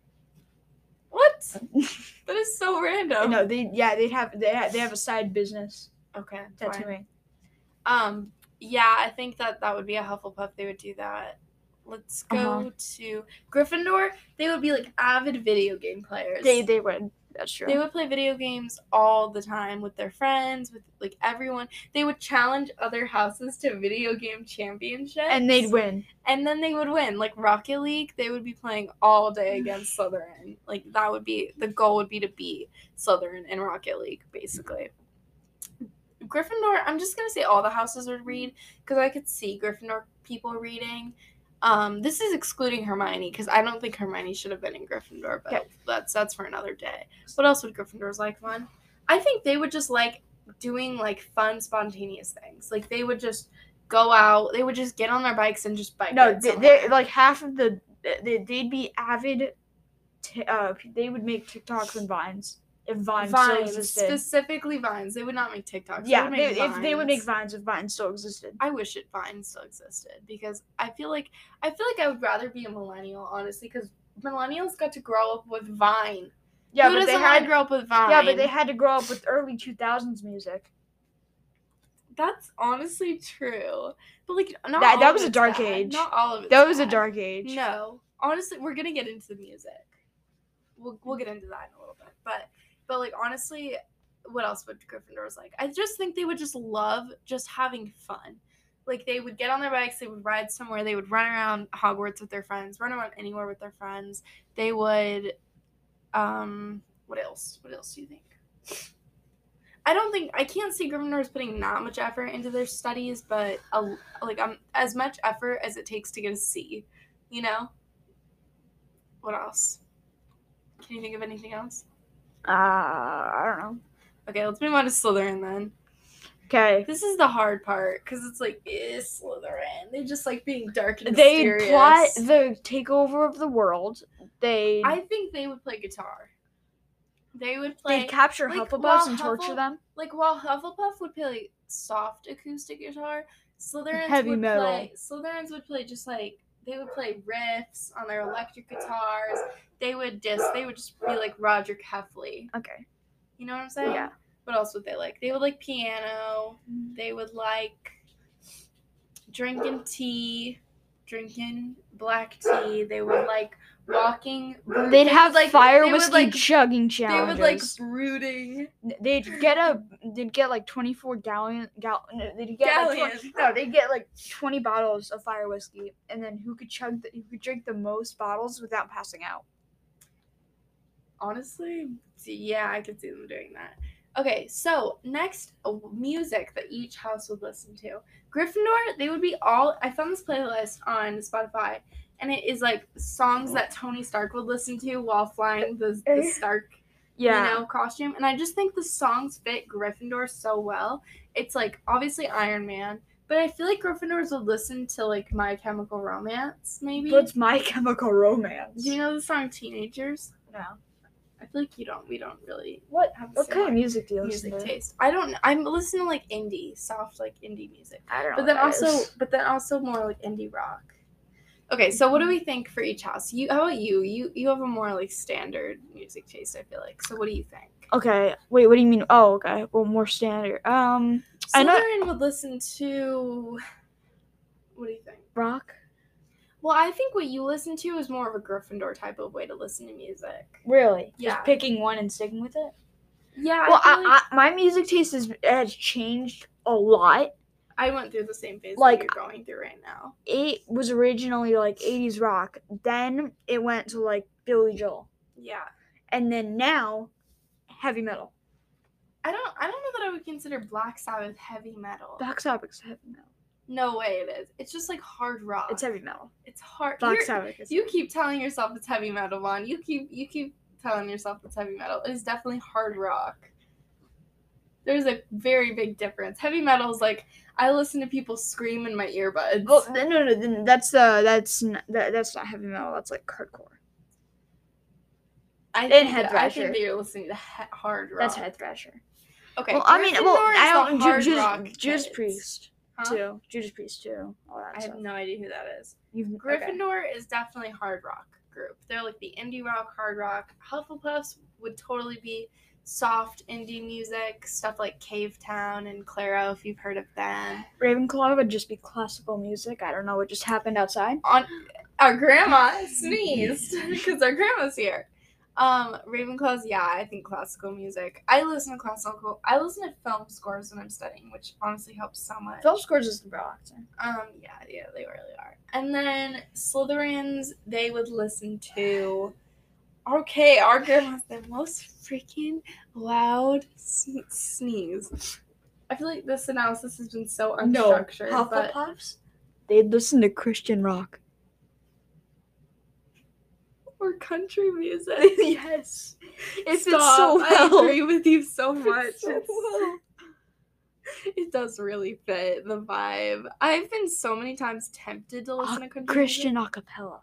What? That is so random. No, they yeah they'd have they have, they have a side business Okay. Fine. tattooing. Um. Yeah, I think that that would be a Hufflepuff. They would do that. Let's go Uh-huh. to Gryffindor. They would be like avid video game players. They they would. That's true. They would play video games all the time with their friends, with like everyone. They would challenge other houses to video game championships. and they'd win. And then they would win. Like Rocket League, they would be playing all day against Slytherin. Like that would be the goal would be to beat Slytherin in Rocket League, basically. Gryffindor, I'm just gonna say all the houses would read because I could see Gryffindor people reading. Um, this is excluding Hermione because I don't think Hermione should have been in Gryffindor, but Okay. that's that's for another day. What else would Gryffindors like fun? I think they would just like doing like fun, spontaneous things. Like they would just go out, they would just get on their bikes and just bike. No, ride they, somewhere. they like half of the they, they'd be avid. T- uh, they would make TikToks and Vines if Vines, still Vines, existed. specifically Vines. They would not make TikToks. Yeah, they they, would make if they would make Vines. Vines if Vines still existed. I wish it Vines still existed because I feel like I feel like I would rather be a millennial, honestly, because millennials got to grow up with Vine. Yeah, Who but doesn't they want had to grow up with Vine? yeah, but they had to grow up with early two thousands music. That's honestly true. But like, not That- all that of was a it's dark bad. age. Not all of it. That was a dark age. No, honestly, we're gonna get into the music. We'll we'll get into that in a little bit, but but like honestly, what else would Gryffindors like? I just think they would just love just having fun. Like they would get on their bikes, they would ride somewhere, they would run around Hogwarts with their friends, run around anywhere with their friends. They would, um, what else? What else do you think? I don't think I can't see Gryffindors putting that much effort into their studies, but a, like um, as much effort as it takes to get a C, you know. What else? Can you think of anything else? Uh, I don't know. Okay, let's move on to Slytherin then. Okay. This is the hard part because it's like, is Slytherin? They just like being dark and They mysterious. plot the takeover of the world. They I think they would play guitar. They would play they'd capture like, Hufflepuffs while and torture Huffle- them. like while Hufflepuff would play like soft acoustic guitar, Slytherins Heavy would metal. play Slytherins would play just like they would play riffs on their electric guitars. They would just they would just be like Roger Heffley. Okay. You know what I'm saying? Yeah. What else would they like? They would like piano. They would like drinking tea, drinking black tea. They would like walking. They'd have like- fire they would, whiskey like- chugging They would like challenges. brooding. They'd get a they'd get like twenty-four gallon gal no, they'd get like Galleons. twenty, no they'd get like twenty bottles of fire whiskey, and then who could chug the, who could drink the most bottles without passing out. Honestly, yeah, I could see them doing that. Okay, so next, uh, music that each house would listen to. Gryffindor, they would be all. I found this playlist on Spotify, and it is like songs that Tony Stark would listen to while flying the, the Stark, Yeah. you know, costume. And I just think the songs fit Gryffindor so well. It's like obviously Iron Man, but I feel like Gryffindors would listen to like My Chemical Romance, maybe. What's My Chemical Romance? Do you know the song Teenagers? No. I feel like you don't. We don't really What have the what same kind of music do you music listen to? taste. I don't. I'm listening to like indie, soft like indie music, I don't know. but then what that also, is. but then also more like indie rock. Okay, so what do we think for each house? You, how about you? You, you have a more like standard music taste. I feel like. So what do you think? Okay. Wait, what do you mean? Oh, okay. Well, more standard. Um, I know- Slytherin would listen to. What do you think? rock. Well, I think what you listen to is more of a Gryffindor type of way to listen to music. Really? Yeah. Just picking one and sticking with it. Yeah. Well, I, feel I, like I, my music taste has has changed a lot. I went through the same phase like- that you're going through right now. It was originally like eighties rock. Then it went to like Billy Joel. Yeah. and then now, heavy metal. I don't I don't know that I would consider Black Sabbath heavy metal. Black Sabbath is heavy metal. No way it is. It's just like hard rock. It's heavy metal. It's hard. Black You're- Sabbath is. You keep telling yourself it's heavy metal, Vaughn. You keep you keep telling yourself it's heavy metal. It is definitely hard rock. There's a very big difference. Heavy metal is like I listen to people scream in my earbuds. Well, no, no, no. then That's uh, that's n- that, that's not heavy metal. That's like hardcore. I and think Head that, I think Thrasher. that you're listening to he- hard rock. That's Head Thrasher. Okay. Well, I mean, well, Gryffindor is I the don't. hard Ju- rock Judas, Judas kids. Priest Huh? too. Judas Priest too. All that I stuff. have no idea who that is. You've, okay. Gryffindor is definitely hard rock group. They're like the indie rock, hard rock. Hufflepuffs would totally be soft indie music, stuff like Cave Town and Claro, if you've heard of them. Ravenclaw would just be classical music. I don't know what just happened outside. On our grandma sneezed because our grandma's here. Um, Ravenclaw's, yeah, I think classical music. I listen to classical. I listen to film scores when I'm studying, which honestly helps so much. Film scores is the bro accent. Um, yeah, yeah, they really are. And then Slytherins, they would listen to. Okay, our grandma's the most freaking loud sn- sneeze. I feel like this analysis has been so unstructured. but Hufflepuffs. They'd listen to Christian rock. or country music. Yes. It fits Stop, so well. I agree with you so much. so It's- well. It does really fit the vibe. I've been so many times tempted to listen to country Christian music. acapella.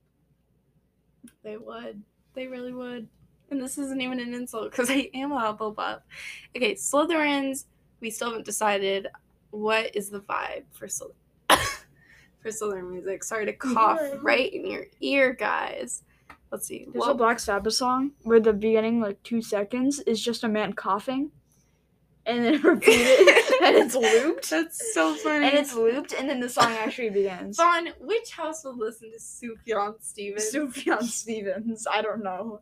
They would. They really would. And this isn't even an insult because I am a Hufflepuff. Okay, Slytherins, we still haven't decided what is the vibe for Slytherin. for Slytherin music. Sorry to cough Yeah. right in your ear, guys. Let's see. There's Well, a Black Sabbath song where the beginning, like two seconds, is just a man coughing, and then repeated, and it's looped, that's so funny. and it's looped, and then the song actually begins. Vaughn, which house would listen to Sufjan Stevens? Sufjan Stevens. I don't know.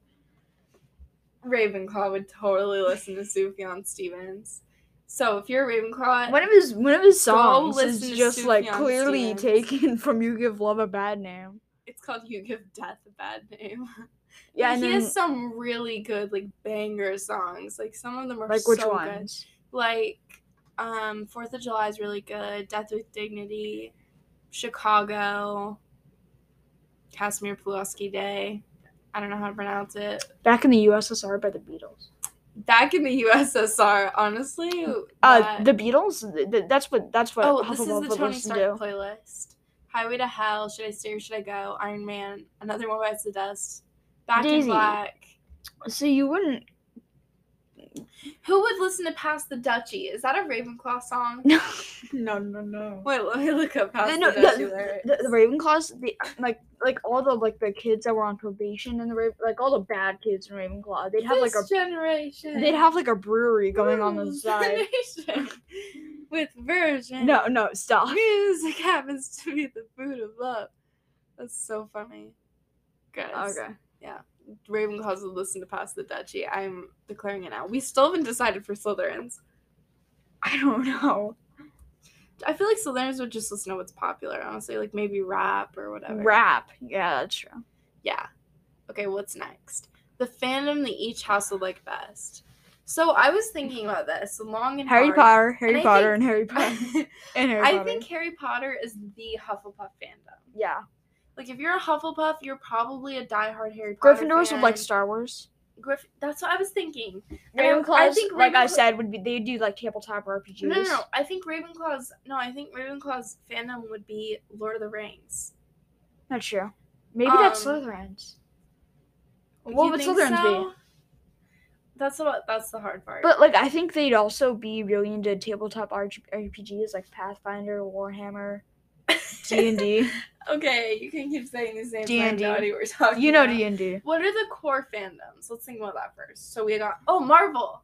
Ravenclaw would totally listen to Sufjan Stevens. So if you're a Ravenclaw, One of his one of his songs listen is to just like Sufjan clearly Stevens. taken from "You Give Love a Bad Name." it's called You Give Death a Bad Name. Yeah, and he then has some really good like banger songs. Like some of them are like so which good. ones? Like um Fourth of July is really good. Death with Dignity, Chicago, Casimir Pulaski Day. I don't know how to pronounce it. Back in the U S S R by the Beatles. Back in the U S S R, honestly. Uh, that- the Beatles. Th- th- that's what. That's what. oh, this is Hufflepuff the would Tony listen Stark to. playlist. Highway to Hell, Should I Stay or Should I Go? Iron Man, Another One Bites the Dust, Back in Daisy. Black. So you wouldn't. Who would listen to Past the Duchy? Is that a Ravenclaw song? No, no, no, no. Wait, let me look up Past No, the the, Duchy lyrics. the, the Ravenclaws, the, like like all the like the kids that were on probation and the Raven, like all the bad kids in Ravenclaw, they'd have like a This generation. they'd have like a brewery going on the Ooh, side. generation. With version. No, no, stop. Music happens to be the food of love. That's so funny. Guys. Okay. Ravenclaws will listen to Past the Duchy. I'm declaring it now. We still haven't decided for Slytherins. I don't know. I feel like Slytherins would just listen to what's popular, honestly. Like maybe rap or whatever. Rap. Yeah, that's true. Yeah. Okay, what's next? The fandom that each house would like best. So I was thinking about this long and Harry hard. Potter, Harry I Potter, think- and Harry Potter, and Harry I Potter. think Harry Potter is the Hufflepuff fandom. yeah. Like if you're a Hufflepuff, you're probably a diehard Harry Potter Gryffindors fan. would like Star Wars. Griff. That's what I was thinking. And I- Ravenclaws, I think like I Ravenclaw- said, would be they do like tabletop R P Gs. No, no, no. I think Ravenclaw's. No, I think Ravenclaw's fandom would be Lord of the Rings. Not true. Maybe that's Um, Slytherins. Do What you would think Slytherins so? be? That's what. That's the hard part. But like, I think they'd also be really into tabletop R P Gs like Pathfinder, Warhammer, D and D. Okay, you can keep saying these names. D and D. I have no idea what we're talking You know about. D and D. What are the core fandoms? Let's think about that first. So we got oh Marvel.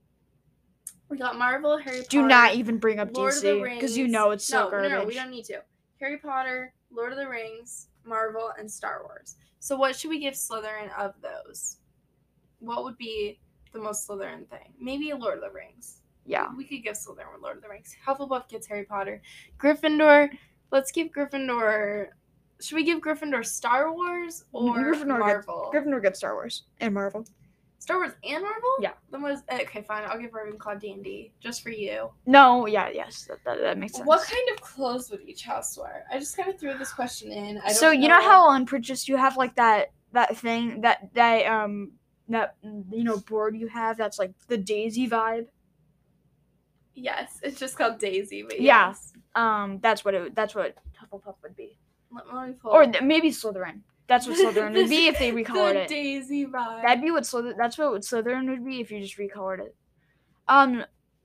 We got Marvel, Harry Potter. Do not even bring up Lord D of the C Rings. because you know it's so no, garbage. No, no, we don't need to. Harry Potter, Lord of the Rings, Marvel, and Star Wars. So what should we give Slytherin of those? What would be the most Slytherin thing? Maybe Lord of the Rings. Yeah. We could give Slytherin Lord of the Rings. Hufflepuff gets Harry Potter. Gryffindor, let's give Gryffindor... Should we give Gryffindor Star Wars or Gryffindor Marvel? Gets, Gryffindor gets Star Wars and Marvel. Star Wars and Marvel? Yeah. Then what is, okay, fine. I'll give Ravenclaw D and D just for you. No, yeah, yes, that, that, that makes sense. What kind of clothes would each house wear? I just kind of threw this question in. I don't so you know. know how on Pinterest you have like that that thing that that um that you know board you have that's like the Daisy vibe. Yes, it's just called Daisy, but Yeah. yes. Um, that's what it. That's what Hufflepuff would be, Let, let me pull or th- maybe Slytherin. That's what Slytherin would be if they recolored the it. Daisy vibe. That'd be what Slytherin. That's what Slytherin would be if you just recolored it. Um,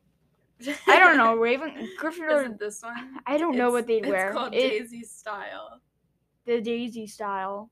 I don't know. Raven, Is Gryffindor. it this one? I don't know It's- what they'd it's wear. called It- Daisy style. The Daisy style.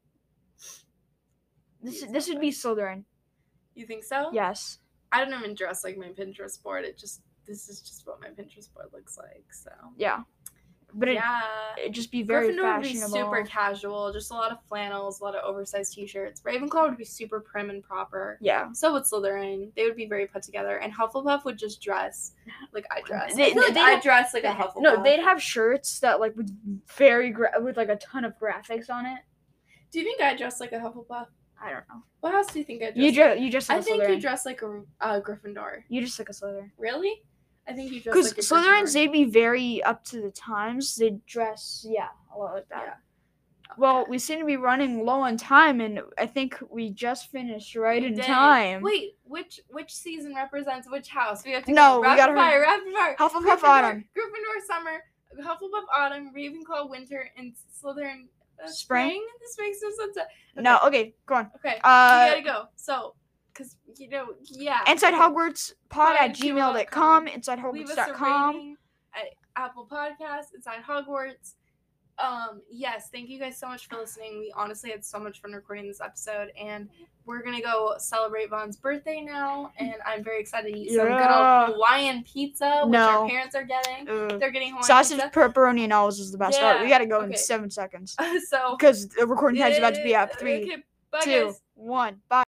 This this would be Slytherin. You think so? Yes. I don't even dress like my Pinterest board. It just this is just what my Pinterest board looks like. So Yeah. But it yeah, it'd just be very Gryffindor would be fashionable. super casual, just a lot of flannels, a lot of oversized t-shirts. Ravenclaw would be super prim and proper. Yeah. So would Slytherin. They would be very put together, and Hufflepuff would just dress like I dress. They- I feel like they I have- dress like a Hufflepuff. No, they'd have shirts that like with very gra- with like a ton of graphics on it. Do you think I dress like a Hufflepuff? I don't know. What else do you think I dress? You like? just you just like I a think Slytherin. you dress like a uh, Gryffindor. You just like a Slytherin. Really? I think you dress Because like a Slytherins, Gryffindor. they'd be very up to the times. They'd dress, yeah, a lot like that. Yeah. Well, we seem to be running low on time, and I think we just finished right We in did. time. Wait, which which season represents which house? We have to No, go we rapid gotta fire, rapid fire. Hufflepuff Gryffindor, Autumn. Gryffindor summer, Hufflepuff autumn, Ravenclaw winter, and Slytherin uh, Spring? spring. This makes no sense. Okay. No, okay, go on. Okay. Uh, we gotta go. So, cause you know, yeah. Inside okay. Hogwarts pod at Pod gmail dot dot com. com. Inside Leave Hogwarts us dot a com. rating at Apple Podcasts, Inside Hogwarts. Um, yes, thank you guys so much for listening. We honestly had so much fun recording this episode, and we're gonna go celebrate Vaughn's birthday now, and I'm very excited to eat some good Yeah. old Hawaiian pizza, which No. our parents are getting. Uh, They're getting Hawaiian sausage, pizza. pepperoni, and olives is the best. Alright, we Yeah, gotta go in okay. seven seconds. so Because the recording time's about to be up. Three, Okay, bye two, guys. one. Bye.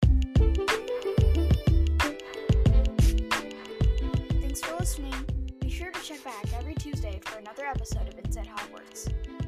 Thanks for listening. Be sure to check back every Tuesday for another episode of Inside Hogwarts.